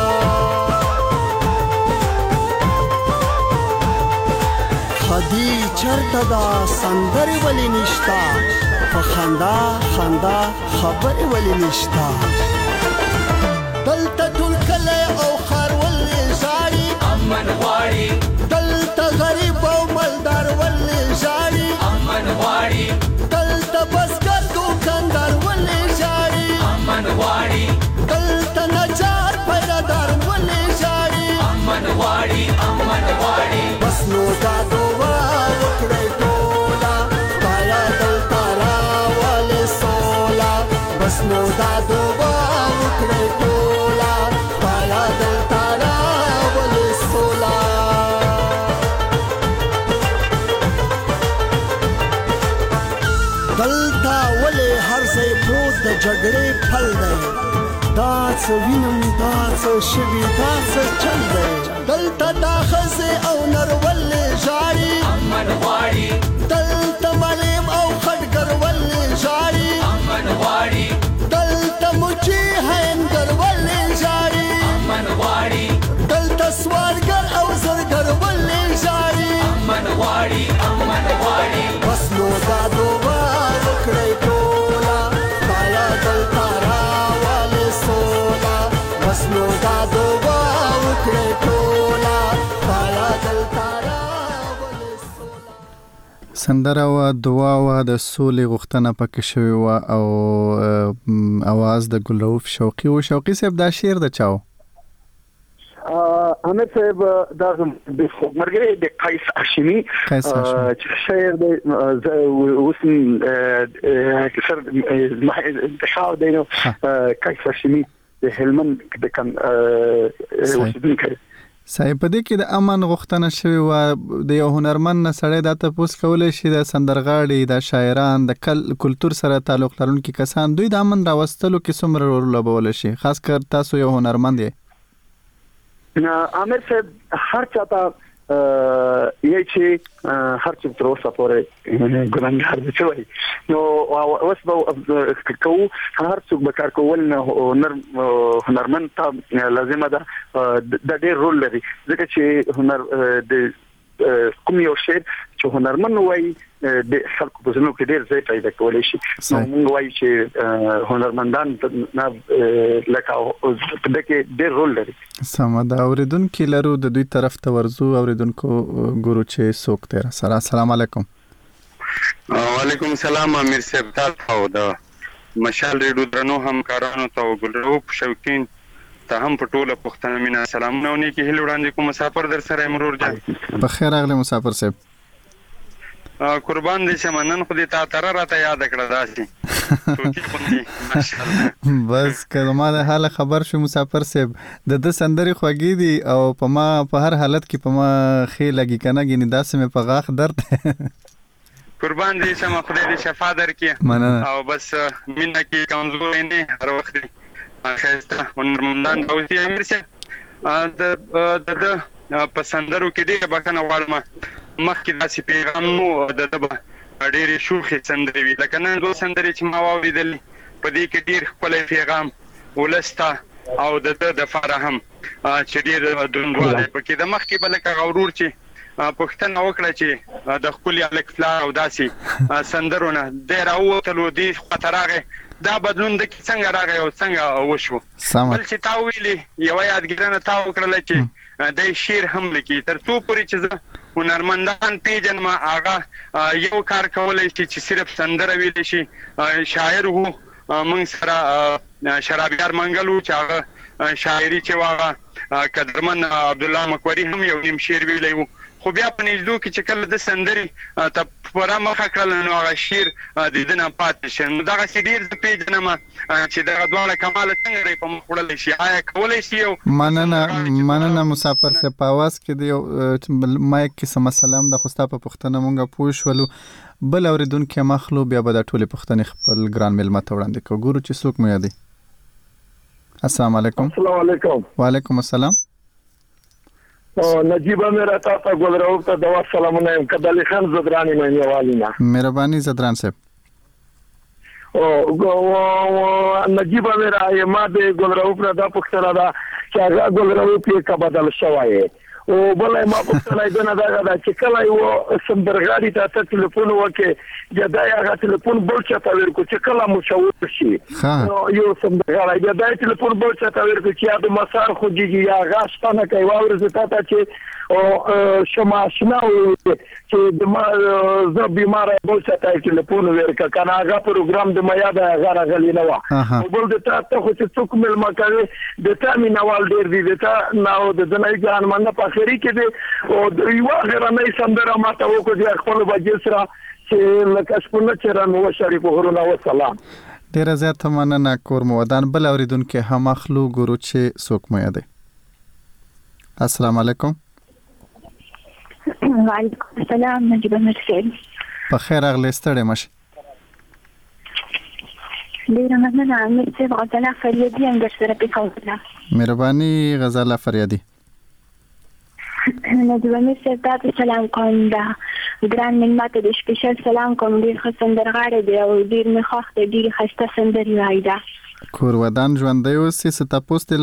خدي چرته دا سندرې ولې نشته په خندا خندا خبرې ولې نشته دلته ټول کلی او ښار ولې ژاړي امن غواړي دلته غریب او مالدار ولې ژاړي امن غواړي دلته بزګر دوکاندار ولې ژاړي امن غواړي دلته نجار پیرهدار ولې ژاړي امن غواړي امن غواړي بس نو دا دعا وکړئ ټوله خدایه دلته راولې سوله بس نو دا دعا وکړئ ټوله خدایه دلته راولې سوله دلته ولې هر ځای پروت د جګړې پل دی دا څه وینم دا څه شوي دا څه چل دی دلته دا ښځې او نر ولې ژاړي امن غواړي دلته معلم او خټګر ولې ژاړي امن غواړي دلته مچي هینګر ولې ژاړي امن غواړي دلته سوالګر او زرګر ولې ژاړي امن غواړي امن غواړي بس نو دا دعا وکړئ ټوله خدایه دلته راولې سوله بس نو دا دعا وکړئ ټوله خدایه دلته راولې سوله سندره و دعا و د سولې غوښتنه پکې شوې و او اواز د ګلرؤف شوقي و شوقي صاحب دا شعر د چاو امیر صاحب دا د مرګري د قیس هاشمي چې شاعر د وسن کسر انتخاب دینو قیس هاشمي د هلمند د کم اوسیدونکو صاحب په دې کې د امن غوښتنه شوې و د یو هنرمند نه سړی دا تاسو کولای شي د سندرغاړي د شاعران د کلچر سره تعلق لرونکي کسان دوی د امن راوستلو کې څومره رول لوبول شي خاص کر تاسو یو هنرمند یې امیر صاحب هر چاته یی چې هر څه تر اوسه پورې ګرانګار دي شوی نو اوس به کو هر څوک به کار کول نه هنر هنرمند ته لازمه ده د ډېر رول لري ځکه چې هنر د کوم یو شی چې هنرمند وای د خلکو په ژوند کې ډېر ځای پیدا کولای شي نو موږ وایو چې هنرمندان نه لکه دغه ډېر رول لري سم دا اوریدونکو لرو د دوی طرف ته ورزو اوریدونکو ګورو چې څوک تیر سره السلام علیکم وعلیکم السلام امیر صاحب تاسو دا مشال ریډو درنو همکارانو ته ګلرؤف شوقین ته هم په ټوله پښتنه مینا سلامونه ونی کې هلو وړاندې کوم مسافر در سره امرور جان په خیر اغله مسافر صاحب قربان دي چې منن خو دې تا تر راته یاد کړه داسي ټوکی باندې ماشاءالله بس کله ما د حال خبر شو مسافر صاحب د د سندري خوږی دي او په ما په هر حالت کې په ما خې لګي کنه ګینه داسې مې په غاخ درد قربان دي چې ما خدای دې شفا درکړي او بس مینه کې کمزوري نه هر وخت خسته هنرمندان اوسې امیر صاحب د د په سندرو کې دی بکنه غواړم مخکې داسې پیغام نو د د ډېرې شوخې سندرې وي لکه نن دوه سندرې چې ما واورېدلې په دې کې ډېر ښکلی پیغام ولسته او د د دپاره هم چې ډېر دروندوالی پکې د مخکې به لکه غورور چې پوښتنه وکړه چې د ښکلي هلک پلار او داسې سندرو نه دی راووتلو دې خواته راغی دا بدلون د کې څنګه راغی او څنګه وشو بل چې تا ویلې یوه یادګیرنه تا وکړله چې د شعر هم لیکي تر څو پورې چې زه هنرمندان پیژنم هغه یو کار کولی شي چې صرف سندره ویلی شي شاعر وو موږ سره شرابیار منګل وو چې هغه شاعري چې هغه قدرمن عبدالله مکوري هم یو نیم شعر ویلی وو خو بیا په نږدو کې چې کله د سندرې ته پوره مخه کړله نو هغه شعر د ده نه پاتې شي نو دغسې ډېر زه پیژنم چې دغه دواړه کماله څنګه دی په مخ وړلی شي آیا کولی شي یو مننه مننه مسافر صاحب په اواز کې د یو مایک کې څه مسله هم ده خو ستا په پوښتنه مونږ پوه شولو بل اورېدونکي هم اخلو بیا به دا ټولې پوښتنې خپل ګران مېلمه ته وړاندې کوو ګورو چې څوک مو یادوي السلام علیکم السلام علیکم وعلیکم السلام نجیب امیر عطا ته ګل راوب ته د وخت سلامونه یم کدلی خان زدرانی مې والینا مهرباني زدران صاحب او نجیب امیر ما د ګل راوب نه دا پوښتنه ده چې هغه ګل راوب یې کا بدل شوی او بلای ما پوښتنه ده نه دا چې کله یو سندرغاړي ته ټلیفون وکړي یا دا هغه ټلیفون بل چاته ورکو چې کله مشهور شي یو سندرغاړي یا دا ټلیفون بل چاته ورکو چې یا د مسار خو دیږي یا غاښتنه کوي واورځ ته چې او شما شنو چې د ما زه بیمار بل چاته ټلیفون ورکا کنه هغه پروګرام د میا د هغه راغلی نه و بل د تا ته خو چې څوک ملما کوي د تا مینوال ډیر دی د تا نو د دنای ځان مننه په اخري کې دی او د یو غیرانه سندره ماته وکړي د خپل بجې سره چې لکه څنګه چې رانو شریف غرونه و سلام ډیر زیات مننه کور مو ودان بل اوریدونکو هم اخلو ګورو چې څوک مو یادي السلام علیکم وعلیکم السلام نجیب مرسل په خیر اغلی ستړی مشه ډیره مننه امیر صاحب غزاله فریادي هم در سره پیښوله مهرباني غزاله فریادي نجیب امیر صاحب تاسو سلام کوم دا ګران مېلمه ته د سپیشل سلام کوم ډیر ښه سندرغاړی دی او ډیر مې خوښ دی ډېرې ښایسته سندرې وایي دا کور ودان ژوندی اوسې څه تپوس دې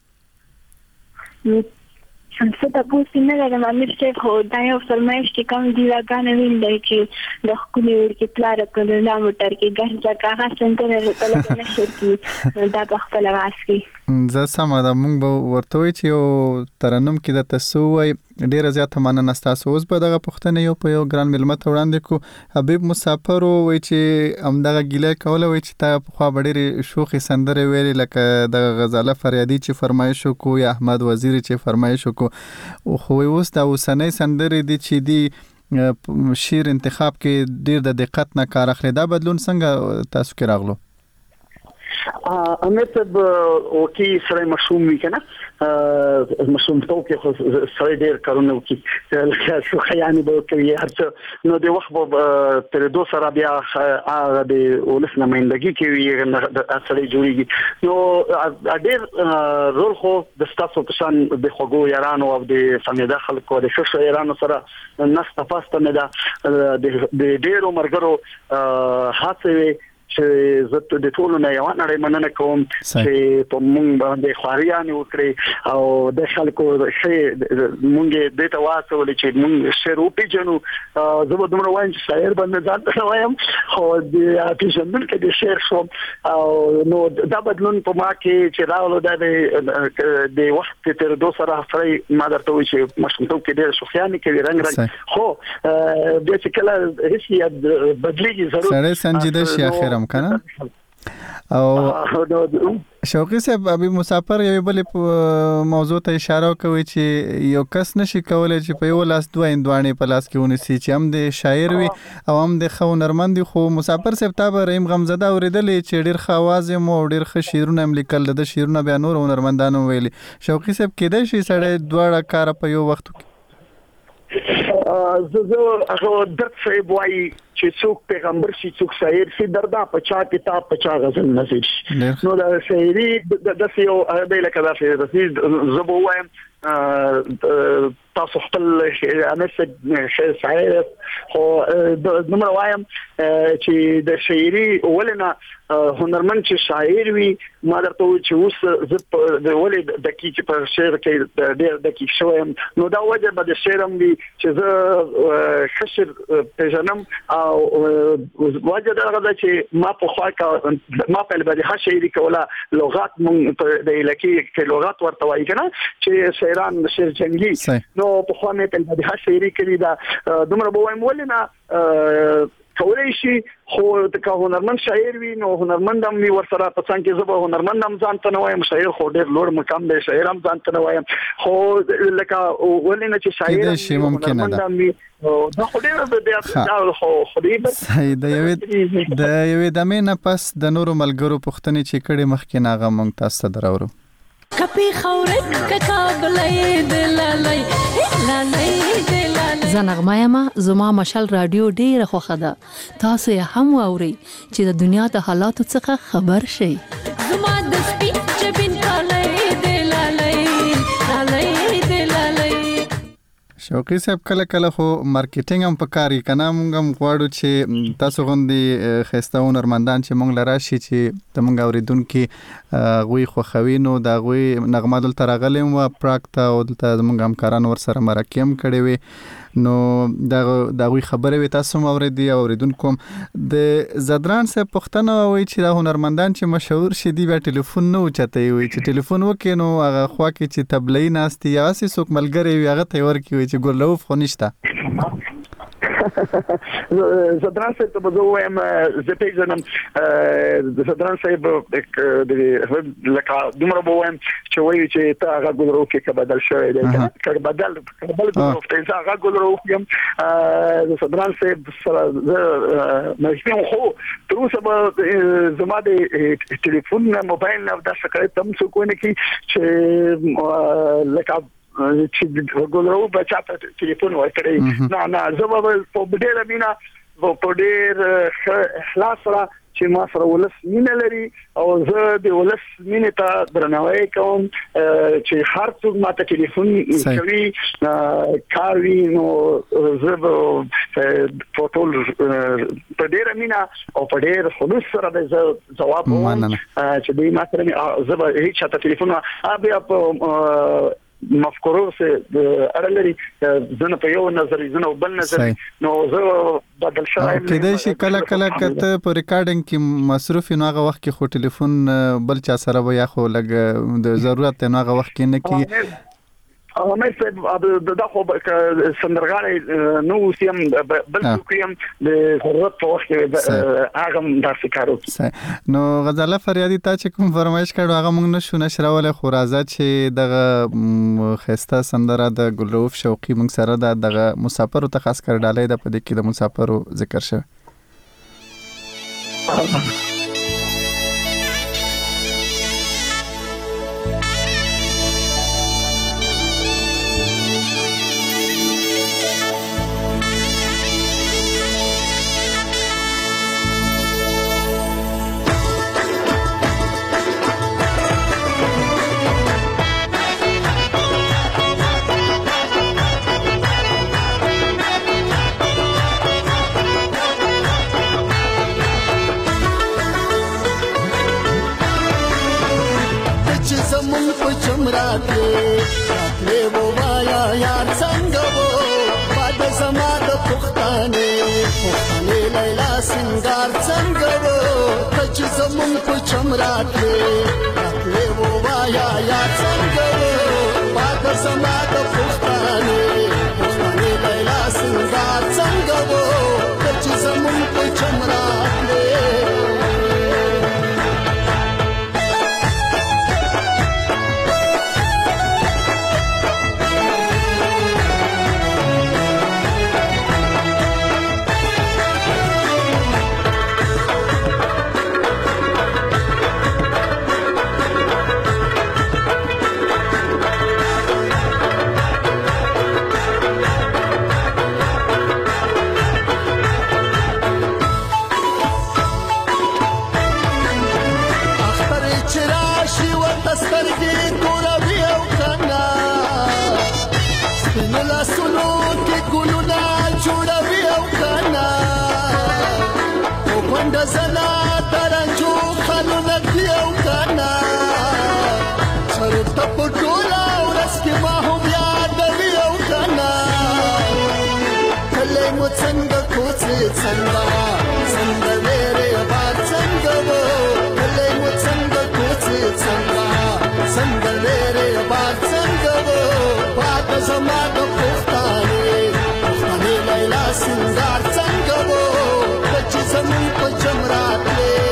لرې څه تپوس نه لرم امیر صاحب خو دا یو فرمایش چې کوم دیواګانې ویل دی چې د ښکلي وړکي پلاره کلونه موټر کې ګرځه کاغه سندره طلب نشر کي دا په خپل واس کې زه سمه ده مونږ به ورته وایو چې یو ترنم کې درته څه ووایي ډېره زیاته مننه ستاسو اوس به دغه پوښتنې یو په یو ګران مېلمه ته وړاندې کړو حبیب مسافر وایي چې همدغه ګیله کوله وایي چې تا پخوا به ډېرې شوخې سندرې ویلې لکه دغه غزاله فریادي چې فرمایش وکړو یا احمد وزیري چې فرمایش وکړو خو اوس دا اوسنۍ سندرې دي چې دي شعر انتخاب کې ډېر د دقت نه کار اخلي دا بدلون څنګه تاسو کې راغلو امیر صاحب وکي سره مشوم وی کنه مشوم ته کې سره ډیر کارونه وکي لکه شو خیاني به کوي هرڅه نو د وخت په تر دوه سره بیا هغه د ولس نمائندګي کوي د اصلي جوړیږي نو ډیر رول خو د ستاسو په شان د خوګو یارانو او د فامیل خلکو د شوشو یارانو سره نس تفاست نه ده د ډیرو مرګرو هڅه چې زه د ټولو نه یو نړۍ مننه کوم چې په مونږ باندې خواریانې وکړي او د خلکو شي مونږ د ته واسول چې مونږ شعر وپیژنو زه به دومره وایم چې شاعر باندې ځان ته وایم خو د پیژندل کې د شعر شو او نو دا بدلون په ما کې چې راولو د د وخت تر دوه سره سره ما درته وایي چې مشمتو کې ډېر شوخیانې کوي رنگ رنگ خو د چې کله هیڅ بدلیږي ضرورت سره سنجیده شي اخر کنه او شوقي صاحب ابي مسافر یو بل موضوع ته اشاره کوي چې یو کس نشي کولای چې په یو لاس دوه اندوانې په لاس کې ونیسي چې هم د شاعر وي او هم د خو نرمند خو مسافر صاحب تابه رحیم غمزده اوریدلې چې ډیر خواز مو ډیر ښه شعرونه هم لیکل د شعرونه بیا نور هنرمندانو ویلي شوقي صاحب کېدای شي سړی دواړه کار په یو وخت کې زه زه هغه درد صاحب وایي چې څوک پیغمبر شي څوک شاعر شي دردا په چا کتاب په چا غزل نصیب شي نو دا شاعري د سیو د لکه دا شاعر زه به وایم تاسو خپل انس شاعر خو د نمبر وایم چې د شاعري ولنه هنرمند چې شاعر وي ما درته و چې اوس زه د ولې د کی چې په شعر کې ډېر د کی شوم نو دا وجه به د شعرم وي چې زه خشر پېژنم او وجه دا غواړي چې ما په خوا کا ما په لبه د شاعري کوله لغات مونږ د لکی کې لغات ورته وایي کنه چې شاعران شعر جنگي نو په خوا مې په لبه د شاعري کې دا دومره به وایم ولنه کولای شي خو د هنرمند شاعر وي نو هنرمند هم ور سره په څنګه کې زه هنرمند هم ځان ته نه وایم شاعر خو ډېر لوړ مقام دی شاعر هم ځان ته نه وایم خو لکه ولنه چې شاعر شي ممکن ده دا خو ډېر د خو خدای صحیح د یوې د یوې د مینه پس د نورو ملګرو پښتنې چې کړي مخکې ناغه مونږ تاسو ته دراورو کپی خورک ککابلې دلالای لالای دلالای زنغمه ما زما مشال رادیو ډیره خوخه ده تاسو یې هم واوري چې د دنیا د حالاتو څخه خبر شئ زما د سپین جبین کالای دلالای لالای دلالای شوقي صاحب کله کله خو مارکیټینګ هم پکاري کنه مونږ هم غواړو چې تاسو غوندي خسته هنرمندان چې مونږ لرا شي چې تمونږ اوریدونکو غوي خو خوینو دا غوي نغمه دل ترغلم او پراکتا او دلته مونږ هم کاران ور سره مرکم کړي وي نو دا دا غوي خبره وي تاسو اوریدي او اوریدونکو د زدران صاحب پښتنه وای چې دا هنرمندان چې مشهور شي دی په ټلیفون نو چته وي چې ټلیفون وکي نو هغه خوا کې چې تبلې ناستي یا سې څوک ملګری وي هغه ته ورکی وي چې ګلوف خو نشته زدران صاحب ته به وایم زه پیژنم زدران صاحب د لکه دومره به وایم چې وایي چې ته هغه ګلرو کې بدل شوی دی که بدل بدل ګلرو ته هغه ګلرو یم زدران صاحب سره مې خو تر اوسه به زما د ټلیفون موبایل نه دا شکایت هم څوک ونه کوي چې لکه چې ګلرو بچا ته ټلیفون ورکړي نه نه زه به په ډېر مینا په ډېر اخلاص سره چې ما سره ولس مینه لري او زه د ولس مینه ته درناوی کوم چې هر څوک ماته ټلیفون کوي کاوي نو زه په ټول په ډېر مینا او په ډېر خلوص سره د جواب وایم چې دوی ماته زه به هیڅ ته ټلیفون ابي په مفکورو سه ارلري زنه په یو نظر زنه بل نظر نو زه بدل شوم کله شي کله کله کته په ریکارډینګ کې مصروف نو هغه وخت کې خو ټلیفون بل چا سره ویا خو لګ د ضرورت نو هغه وخت کې نه کی او مې څه د خو سندرغاړي نو سیم بل کوم د ضرورت په وخت کې هغه د فکرو نو غزاله فریادي تا چې کوم فرمایش کړو هغه موږ نشو نشراول خو راځه چې دغه خسته سندره د ګلروف شوقي موږ سره دغه مسافر ته خاص کر ډالې د پدې کې د مسافرو ذکر شوی منډه زنا درنجو خلونه دیو کنا چرته په ټوله ورځ کې ما هم یادوي او کنا کلی مو څنګه کوڅې څنګه څنګه لرې باد څنګه وو کلی مو څنګه کوڅې څنګه څنګه لرې باد څنګه وو باد زما د پښتانه پښتانه لیلا سنگار څنګه وو چې زمون په جمرات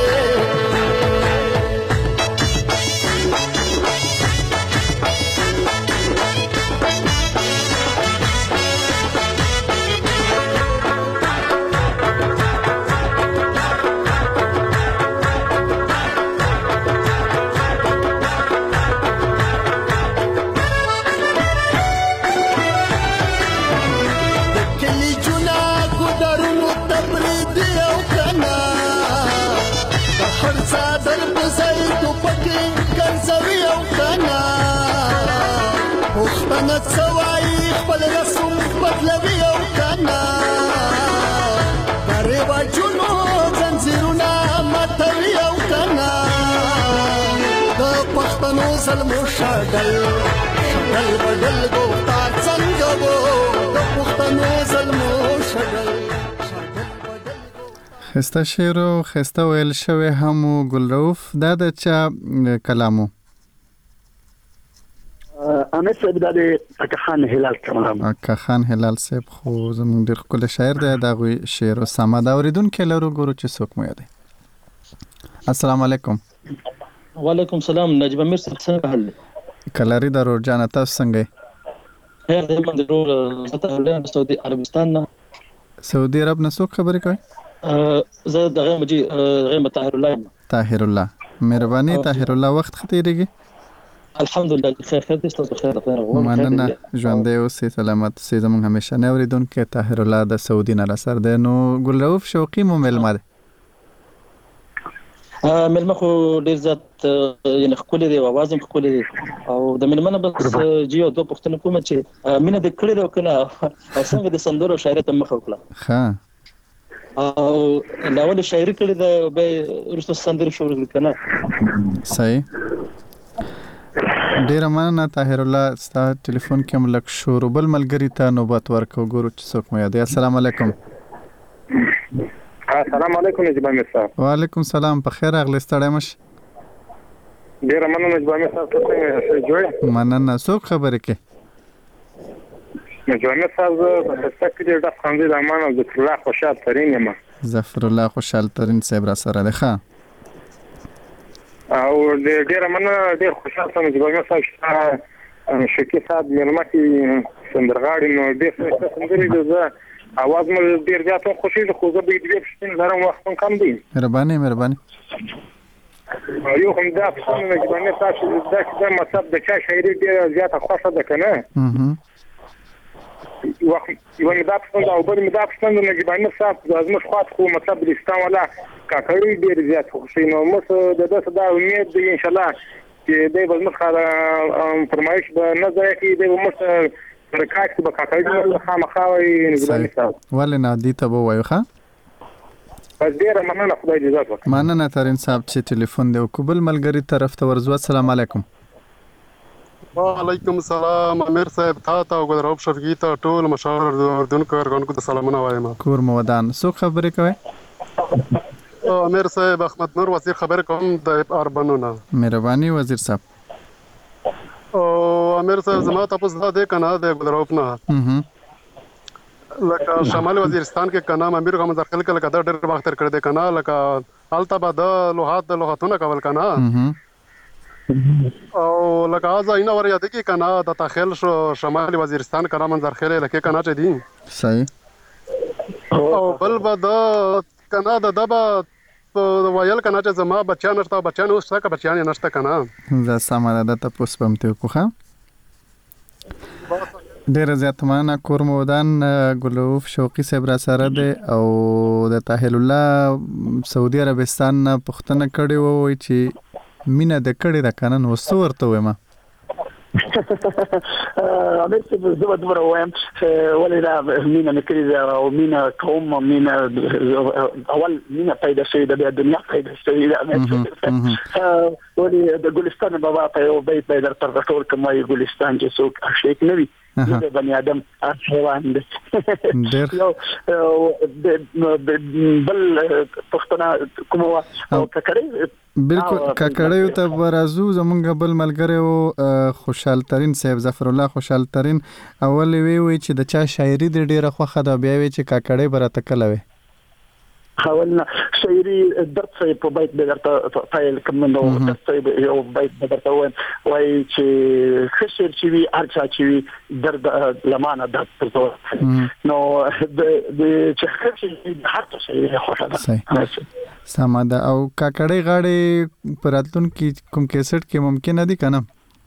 پښتنه سوای خپل رسم بدلوي او کنا پرې واجونو زنجیرونه ماتوي او کنا د پښتنو ظلمو شګل شګل بدل ګوتار څنګه وو د پښتنو ظلمو شګل خسته شعر او خسته ویل شوی هم ګلروف دا د چا کلامو امیر صاحب د اکخان هلال کلام اکخان هلال صاحب خو زموږ ډیر کول شاعر دی دا غوي شعر او سما دا اوریدونکو لرو ګورو چې څوک مو یادي السلام علیکم وعلیکم السلام نجیب امیر صاحب څنګه حال کلاری درو جان تاسو څنګه خیر دې من ضرور زته سعودي عربستان نه سعودي عرب نه څوک خبرې کوي زه دغه مجي غیم طاهر الله طاهر الله مهرباني طاهر الله وخت ختیریږي الحمدلله خیر خیر تاسو خیر خیر مننه ژوندې اوسې سلامت سي زموږ همیشه نه اوریدونکو طاهر الله د سعودي نه سر ده نو ګلروف شوقي مو ملمه ده ملمه خو ډیر ذات یعنی خپل دی او आवाज هم خپل دی او د ملمنه بس جیو دوه پښتنه کوم چې مینه د کړي راو کنه او څنګه د سندرو شاعري ته مخ وکړه ها او لاول شاعري کړي د به رسو سندرو شروع کنه صحیح ډیر مننه طاهر الله ستا ټلیفون کې ملک شور بل ملګری ته نوبت ورکو ګورو چې څوک مو یاد السلام علیکم السلام علیکم نجیب امیر صاحب وعلیکم السلام په خیر اغلی ستړی مش ډیر مننه نجیب امیر صاحب څنګه جوړ مننه څوک خبرې کې نجیب امیر صاحب په تاسو د خاندي د امان او ذکر الله خوشحال ترين یم ظفر الله خوشحال ترين صاحب را سره ده ښه او ډیر مننه ډیر خوشحال سم نجیب امیر صاحب شکی صاحب مېلمه کې سندرغاړي نو ډیر څه سندري ده اواز مې ډیر زیات خوشي خو زه به دې پښتون لرم وخت کم دی مهرباني مهرباني یو هم دا څنګه نجیب امیر صاحب دا چې مطلب د چا شاعري ډیر زیات خوښه ده کنه وخت یو مې دا څنګه او بل مې دا څنګه نجیب امیر صاحب زموږ خاص خو مطلب د اسلام ولا کاکړي ډیر زیات خوشي نو مس د دې صدا امید دی ان شاء الله چې دې زموږ فرمایش به نه ځای کې دې مس رکاټ به کاکړي خامخاوي نجیب امیر صاحب ولې نه دي ته وایو ښه بس ډیر مننه خدای دې عزت وکړي مننه ترين صاحب چې ټلیفون دی او قبول ملګری طرف ته ورزو السلام علیکم وعلیکم السلام امیر صاحب تا ته او ګلروف شفقي ته ټول مشاور اردوونکو ورغونکو ته سلامونه وایم کور مودان څوک خبرې کوي امیر صاحب احمد نور وزیر خبر کوم د اربنو نه مهرباني وزیر صاحب او امیر صاحب زما تاسو دا د کنه د ګلروف نه لکه شمال وزیرستان کې کنه امیر غو مزرخل کله کده ډېر وخت تر کړی دی کنه لکه التبا د لوحات د لوحاتونه کول کنه او لکه ازا اینا ور یاد کی کنه د تخیل شو شمال وزیرستان کنه منظرخل لکه کنه چي دي صحیح او بل بد کنه د دبا ویل کنه چې زما بچا نشته بچا نو څه کا بچا نه نشته کنه زه سماره د تاسو پم ته کوخه ډیر زیات مننه کور مودان ګلروف شوقي صاحب را سره ده او د طاهر الله سعودي عربستان پښتنه کړي وو چې مینه د کړي د کنن وسو ورته وېما امیر څه زه به وایم ولې دا مینا نکړي او مینا کوم مینا اول مینا پیدا شوی د دنیا پیدا شوی د امیر ولې د ګلستان بابا په یو بیت به در تر ټول کومه ګلستان چې څوک شیک نه وي د بنی آدم حیوان دی یو بل پښتنه کومه او ککړې بالکل ککړیو ته برازو زمونږ بل ملګری او خوشحال ترين صاحب ظفر الله خوشحال ترين اول وی وی چې د چا شاعري د ډیره خوخه دا بیا وی چې ککړې برته کلوي حاولنا شاعري درد صاحب په بیت درته فایل کوم نو درد صاحب یو بیت درته وای وای چې خشر چې وی ارچا چې وی درد لمانه درد تاسو نو د چې خشر هر څه شي خوشاله سماده او ککړې غاړي پراتلون کې کوم کیسټ کې ممکن دي کنه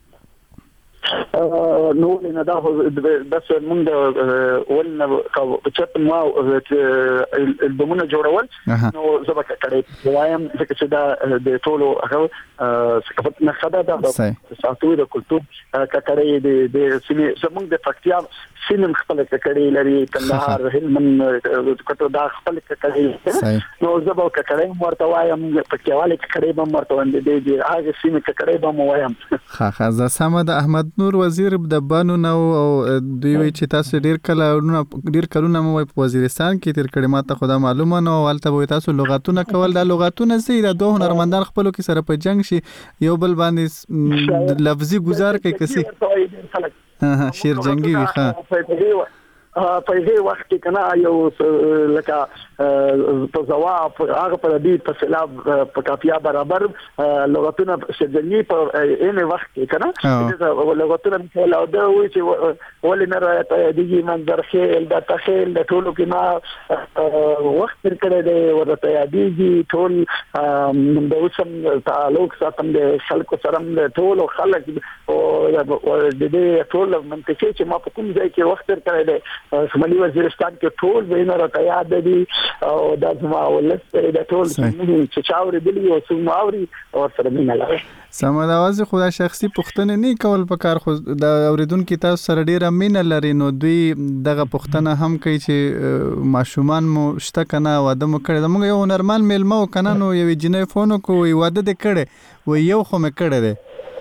نو نه دا بس موږ ولنه چې ما البومونه جوړول نو زبکه کړې وایم چې دا د ټولو هغه ثقافت نه خدا دا ساتو د کلتور کړې د سیمه زموږ د فکتیا سینم خپل کړې لري کندهار هلمند کټو دا خپل کړې نو زبکه کړې مرته وایم فکتیواله کړې به مرته وند دي هغه سیمه کړې به مو وایم ها ها ز سمد احمد نور وزیر د بانو نو او دوی وی چې تاسو ډیر کله ډیر کلونه مو په وزیرستان کې تیر کړي ماته خدا معلومه نو ولته وي تاسو لغاتونه کول د لغاتونه زی د دوه هنرمندان خپل کې سره په جنگ شي یو بل باندې لفظي گزار کوي کسي ها شیر جنگي وي ها په دې وخت کې کنه یو لکه په جواب هغه په دې په سلاب په کافیا برابر لغتونه شجنی په ان وخت کې کنه لغتونه په لاوده وي چې ولې نه راته دې منظر خیل د تخیل د ټولو کې ما وخت تر کړه دې ورته یادېږي ټول د اوسم تعلق ساتم د خلکو سره د ټولو خلک او د دې ټول منطقې چې ما په کوم ځای کې وخت تر کړه دې شمالي وزیرستان کې ټول وینه راته یاد دي او د زما ولست د ټول چې چاوري دي او سماوري او سره مینه لري سمه دا واځي خدای شخصي پښتنه نه کول په کار خو د اوریدونکو تاسو سره ډیره مینه لري نو دوی دغه پښتنه هم کوي چې ماشومان مو شته کنه واده مو کړی موږ یو نورمال میلمه کنه نو یو جنې فون کو وی واده دې کړي و یو خو مې کړی دی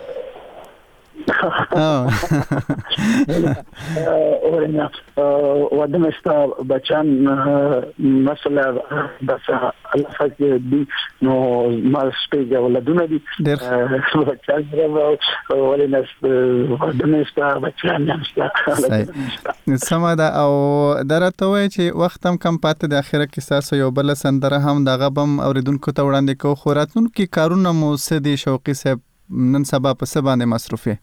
اورنا ودمستا بچان مثلا بس الله فاکر دي نو ما سپیګه ولدونه دي بچان ولنا ودمستا بچان نشتا سمدا او درته وای چې وخت هم کم پاتې د اخره کې تاسو یو بل سندره هم دغه بم اوریدونکو ته وړاندې کو خوراتون کې کارونه مو سدي شوقي صاحب نن سبا په سبانه مصرفي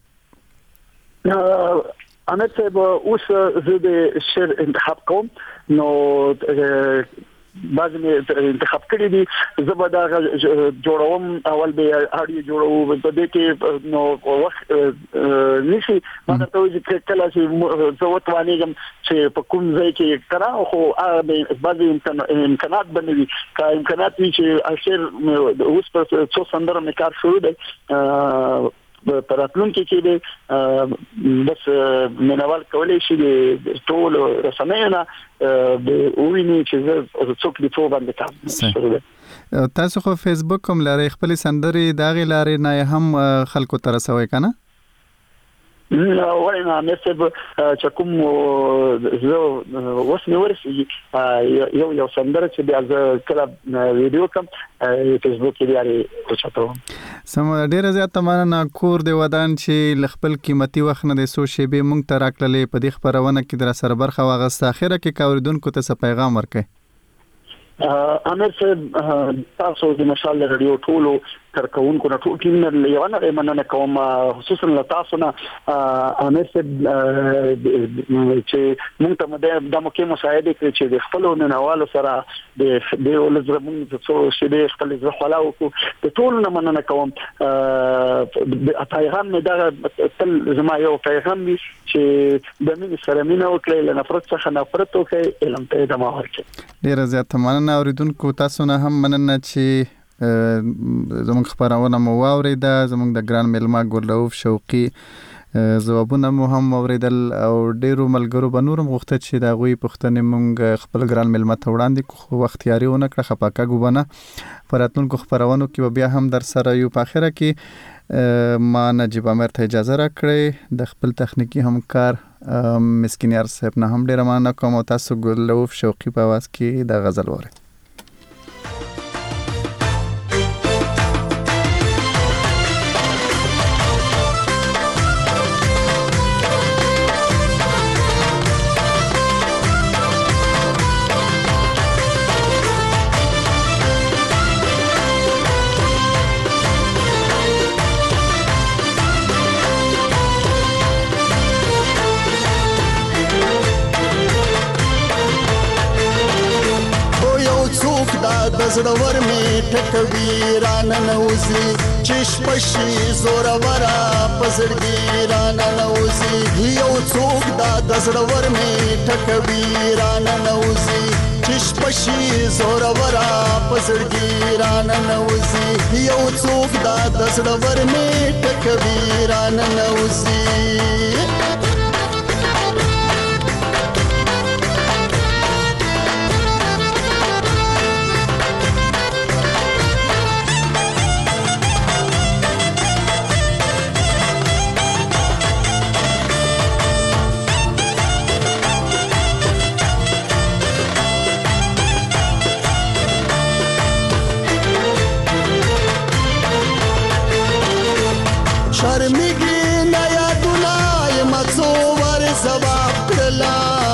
انا ته اوس زه د شعر انتخاب کوم نو بعض مې انتخاب کړی دي زبدا جوړوم اول به اړي جوړو په دې کې نو وخت نشي ما ته چې کله چې زوت وانیږم چې په کوم ځای کې کرا خو بعض امکانات بنوي کا امکانات چې اشر اوس په څو سندره مې کار شروع دی پراتلون کې چې بس منوال کولای شي د ټول رسنیونه د ویني چې څوک دی په باندې کار تاسو خو فیسبوک کوم لري خپل سندري داغه لاري نه هم خلکو ته رسوي کنه نو وینا مې چې کوم زه اوس نو ورسې یو یو سندره چې بیا کله ویډیو کوم فیسبوک کې لري چاته سم ډیره زیاته مننه کور دی ودان چې خپل قیمتي وخت نه د سوشي به مونږ ته راکړلې په دې خبرونه کې در سره برخه واغسته اخره کې کاوریدونکو ته څه پیغام ورکړي امیر صاحب تاسو د مشال رادیو ټولو ترکون کو ټول کې نه لیوانه مننه کوم خصوصا تاسو نه امیر صاحب چې موږ ته د مکه مساعده کې چې د خپل ننوالو سره د د ولزمون څو شې د خپل ځخ ولاو کو د ټول نه مننه کوم پیغام مې دا تل زما یو پیغام دی چې د مين سره مين او کله نفرت څخه نفرت او کې علم ته د ماهر کې ډیر زیات مننه اوریدونکو تاسو نه هم مننه چې زموږ خبرونه مو واوریده زموږ د ګران ملما ګل رؤف شوقي ځوابونه مو هم اوریدل او ډیرو ملګرو به نورم غوښتل چې دا غوي پښتنې مونږ خپل ګران ملمت وړاندې خو وخت یاري ونه کړ خپاکه ګوبنه پراتونکو خبرونو کې بیا هم در سره یو په اخره کې ما نجیب امیر ته اجازه راکړې د خپل تخنیکی همکار مسکینیار صاحب نه هم ډیر مننه کوم او تاسو ګلوف شوقي په واس کې د غزل وره زړور می ټکوي رانه نوزي چش پشي زور ورا پزړګي رانه نوزي یو څوک دا د زړور می ټکوي رانه نوزي چش پشي زور ورا پزړګي رانه نوزي یو څوک دا د زړور می ټکوي رانه نوزي شرمګي نه یادونه یم څو ور جواب کړلا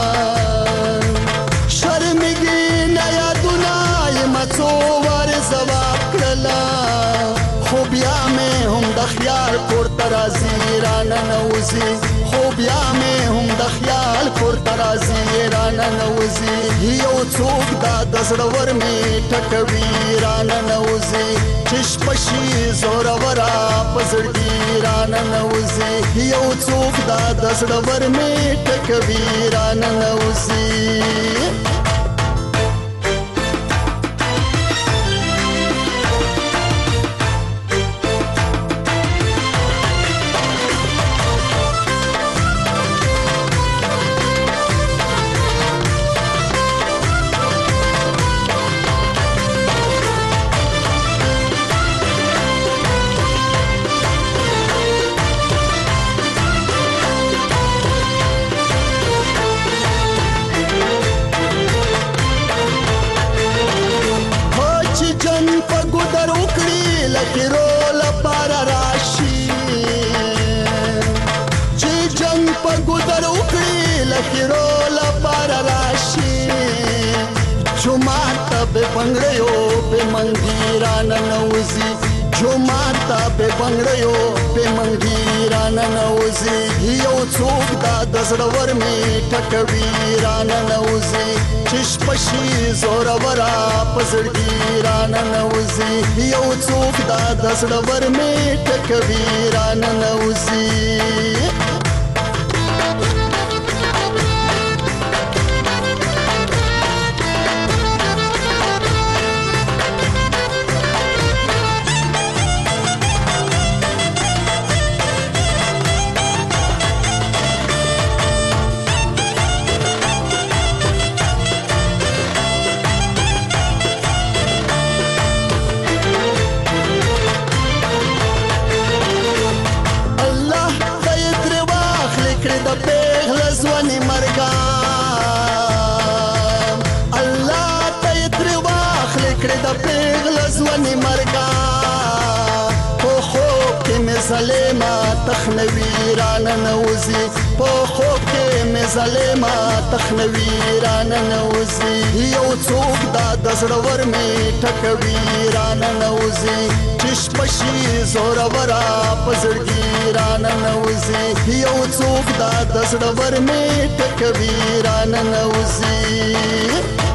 شرمګي نه یادونه یم څو ور جواب کړلا خو بیا مې هم د خیال کور ترازی رانه نوزي خو بیا مې هم د خیال کور ترازی رانه نوزي یو څوک دا د زړور مې ټکوي رانه نوزي چش پشي زور ورا پزړګي رانه نوزي یو څوک دا د زړور مې ټکوي رانه نوزي बंगड़ियो पे मंगीरा नौजी जो माता पे बंगड़ियो पे मंगीरा नौजी यो चोक दा दसड़वर में टकवीरा नौजी चिशपशी जोरवरा पसड़गीरा नौजी यो चोक दा दसड़वर में टकवीरा नौजी زلیما تخنوی ران نوزی په خوب کې مې زلیما تخنوی ران نوزی یو څوک دا د زړور مې ټکوي ران نوزی چشپشي زور ورا پزړګي ران نوزی یو څوک دا د زړور مې ټکوي ران نوزی